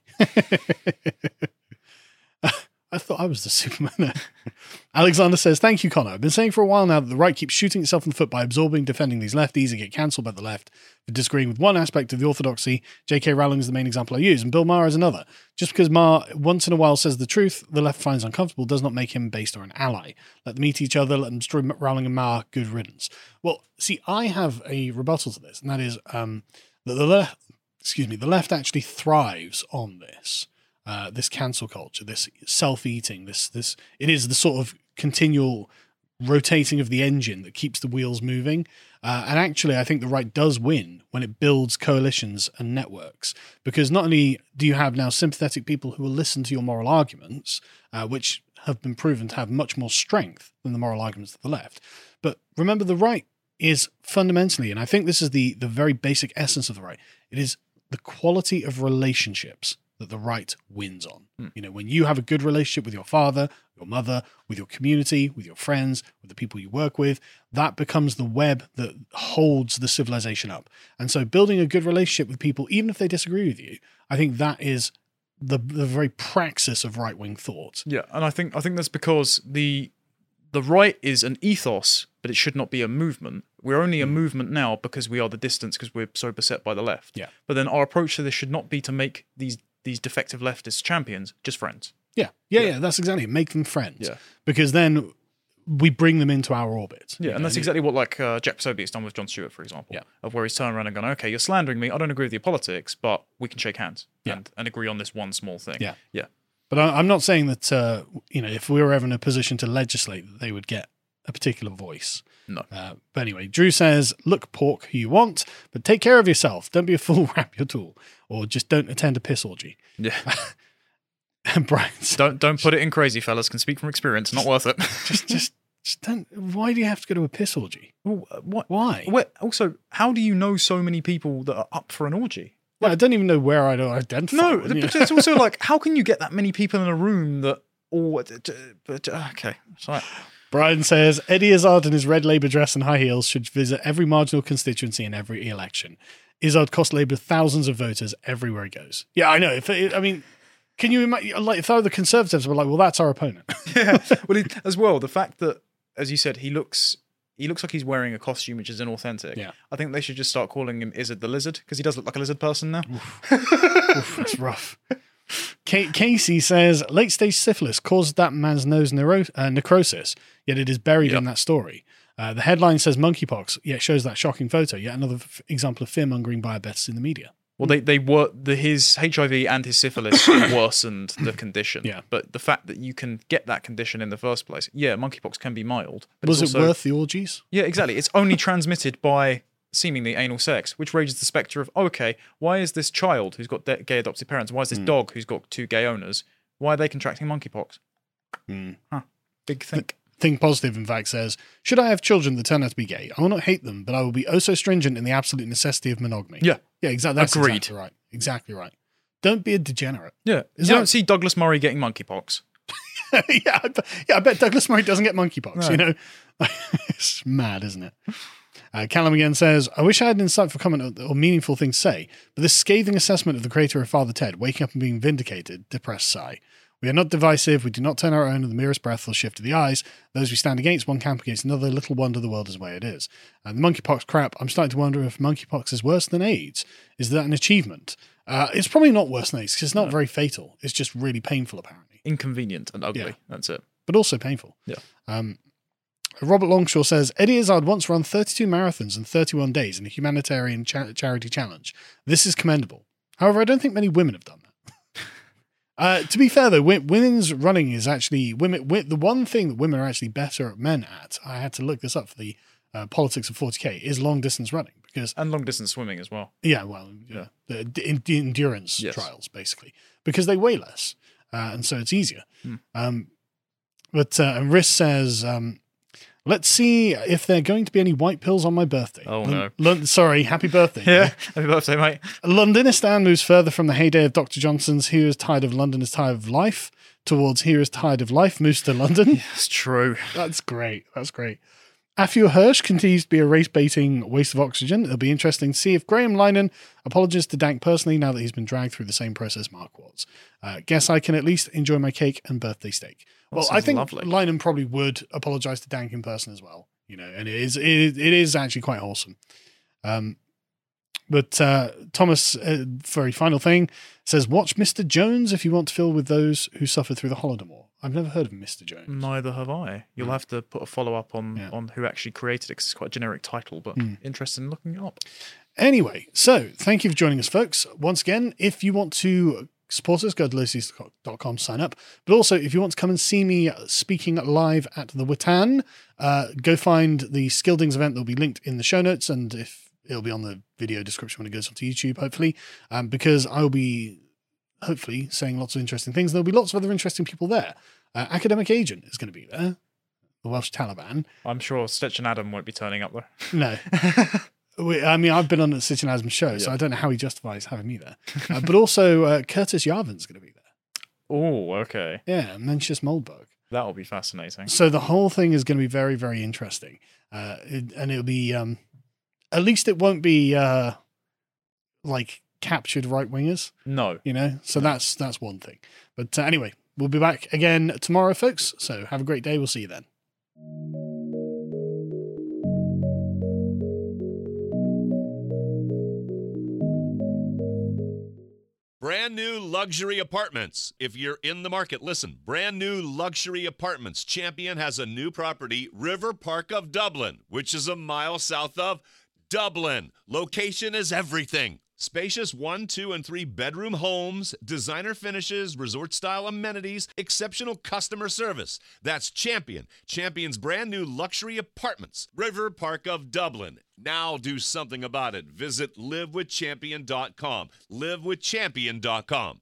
I thought I was the Superman. Alexander says, thank you, Connor. I've been saying for a while now that the right keeps shooting itself in the foot by absorbing, defending these lefties and get cancelled by the left for disagreeing with one aspect of the orthodoxy. J K Rowling is the main example I use, and Bill Maher is another. Just because Maher once in a while says the truth the left finds uncomfortable does not make him based or an ally. Let them eat each other, let them destroy Rowling and Maher, good riddance. Well, see, I have a rebuttal to this, and that is um, that the left, excuse me, the left actually thrives on this. Uh, this cancel culture, this self-eating, this this it is the sort of continual rotating of the engine that keeps the wheels moving. Uh, and actually, I think the right does win when it builds coalitions and networks, because not only do you have now sympathetic people who will listen to your moral arguments, uh, which have been proven to have much more strength than the moral arguments of the left, but remember, the right is fundamentally, and I think this is the the very basic essence of the right, it is the quality of relationships that the right wins on. Hmm. You know, when you have a good relationship with your father, your mother, with your community, with your friends, with the people you work with, that becomes the web that holds the civilization up. And so building a good relationship with people, even if they disagree with you, I think that is the the very praxis of right-wing thought. Yeah, and I think I think that's because the the right is an ethos, but it should not be a movement. We're only a movement now because we are the distance, because we're so beset by the left. Yeah. But then our approach to this should not be to make these these defective leftist champions just friends. Yeah, yeah, yeah, yeah, that's exactly it. Make them friends. Yeah. Because then we bring them into our orbit. Yeah, and know? that's exactly what like uh, Jack Posobiec has done with Jon Stewart, for example. Yeah. Of where he's turned around and gone, okay, you're slandering me, I don't agree with your politics, but we can shake hands yeah. and, and agree on this one small thing. Yeah. Yeah. But I, I'm not saying that, uh, you know, if we were ever in a position to legislate, that they would get a particular voice. No. Uh, but anyway, Drew says, look, pork who you want, but take care of yourself. Don't be a fool, wrap your tool. Or just don't attend a piss orgy. Yeah. And Brian Don't don't put it in crazy, fellas. Can speak from experience. Not worth it. just, just, just don't. Why do you have to go to a piss orgy? Well, what? Why? What, also, how do you know so many people that are up for an orgy? Like, I don't even know where I'd identify. No, one, but it's also like, how can you get that many people in a room that all... Okay, sorry. Brian says, Eddie Izzard in his red Labour dress and high heels should visit every marginal constituency in every election. Izzard cost Labour thousands of voters everywhere he goes. Yeah, I know. If it, I mean, can you imagine, like, if the Conservatives were like, well, that's our opponent. Yeah, well, he, as well, the fact that, as you said, he looks he looks like he's wearing a costume which is inauthentic. Yeah. I think they should just start calling him Izzard the Lizard, because he does look like a lizard person now. Oof. Oof, that's rough. K- Casey says, late stage syphilis caused that man's nose neuro- uh, necrosis, yet it is buried Yep. in that story. Uh, the headline says monkeypox, yet shows that shocking photo. Yet another f- example of fear-mongering by betters in the media. Well, they they were the his H I V and his syphilis worsened the condition. Yeah. But the fact that you can get that condition in the first place, yeah, monkeypox can be mild. But Was it's it also, worth the orgies? Yeah, exactly. It's only transmitted by seemingly anal sex, which raises the spectre of, okay, why is this child who's got de- gay adopted parents, why is this Mm. dog who's got two gay owners, why are they contracting monkeypox? Mm. Huh. Big think. Think Positive, in fact, says, should I have children that turn out to be gay? I will not hate them, but I will be oh so stringent in the absolute necessity of monogamy. Yeah. Yeah, exactly. That's Agreed. exactly right. Exactly right. Don't be a degenerate. Yeah. Is you that- don't see Douglas Murray getting monkeypox. yeah, I bet, yeah, I bet Douglas Murray doesn't get monkeypox, No. you know? It's mad, isn't it? Uh, Callum again says, I wish I had an insightful comment or, or meaningful thing to say, but this scathing assessment of the creator of Father Ted, waking up and being vindicated, depressed sigh. We are not divisive, we do not turn our own, and the merest breath will shift to the eyes. Those we stand against, one camp against another, little wonder the world is the way it is. And the monkeypox crap, I'm starting to wonder if monkeypox is worse than AIDS. Is that an achievement? Uh, it's probably not worse than AIDS, because it's not very fatal. It's just really painful, apparently. Inconvenient and ugly. Yeah. That's it. But also painful. Yeah. Um, Robert Longshaw says, Eddie Izzard once ran thirty-two marathons in thirty-one days in a humanitarian cha- charity challenge. This is commendable. However, I don't think many women have done that. uh, to be fair, though, w- women's running is actually women. W- the one thing that women are actually better at men at, I had to look this up for the uh, politics of forty K, is long distance running. Because And long distance swimming as well. yeah, well, yeah, the, the, the endurance Yes. trials basically, because they weigh less, uh, and so it's easier. Hmm. Um, but uh, and Riss says, um, let's see if there are going to be any white pills on my birthday. Oh, Lon- no. Lon- sorry, happy birthday. Yeah. Happy birthday, mate. Londonistan moves further from the heyday of Doctor Johnson's "Who is tired of London is tired of life" towards "Here is tired of life" moves to London. It's true. That's great. That's great. Afua Hirsch continues to be a race-baiting waste of oxygen. It'll be interesting to see if Graham Linehan apologizes to Dank personally now that he's been dragged through the same process Mark was. Uh, guess I can at least enjoy my cake and birthday steak. That Well, I sounds think lovely. Linehan probably would apologize to Dank in person as well. You know, and it is it, is- it is actually quite wholesome. Um, but uh, Thomas, uh, very final thing, says, watch Mister Jones if you want to feel with those who suffered through the Holodomor. I've never heard of Mister Jones. Neither have I. You'll have to put a follow up on, Yeah. on who actually created it, because it's quite a generic title, but Mm. interested in looking it up. Anyway, so thank you for joining us, folks. Once again, if you want to support us, go to lucy's dot com, sign up. But also, if you want to come and see me speaking live at the Witan, uh, go find the Skildings event. That'll be linked in the show notes, and if it'll be on the video description when it goes onto YouTube, hopefully, um, because I'll be hopefully saying lots of interesting things. There'll be lots of other interesting people there. Uh, Academic Agent is going to be there, the Welsh Taliban. I'm sure Stitch and Adam won't be turning up though. No. We- I mean, I've been on the Stitch and Adams show, so Yeah. I don't know how he justifies having me there. Uh, but also, uh, Curtis Yarvin's going to be there. Oh, okay. Yeah, Mencius Moldberg. That'll be fascinating. So the whole thing is going to be very, very interesting. Uh, it, and it'll be, um, at least it won't be uh, like captured right wingers, No. you know? So that's that's one thing. But uh, anyway, we'll be back again tomorrow, folks. So have a great day. We'll see you then. Brand new luxury apartments. If you're in the market, listen. Brand new luxury apartments. Champion has a new property, River Park of Dublin, which is a mile south of Dublin. Location is everything. Spacious one, two, and three bedroom homes, designer finishes, resort-style amenities, exceptional customer service. That's Champion. Champion's brand new luxury apartments, River Park of Dublin. Now do something about it. Visit live with champion dot com. live with champion dot com.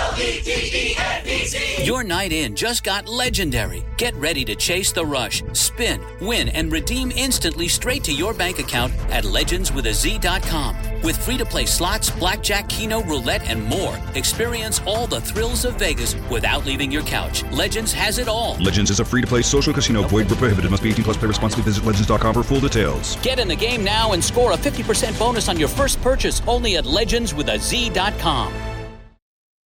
Your night in just got legendary. Get ready to chase the rush, spin, win, and redeem instantly straight to your bank account at legends with a z dot com. With free-to-play slots, blackjack, keno, roulette, and more, experience all the thrills of Vegas without leaving your couch. Legends has it all. Legends is a free-to-play social casino. Void where prohibited. Must be eighteen plus. Play responsibly. Visit legends dot com for full details. Get in the game now and score a fifty percent bonus on your first purchase only at legends with a z dot com.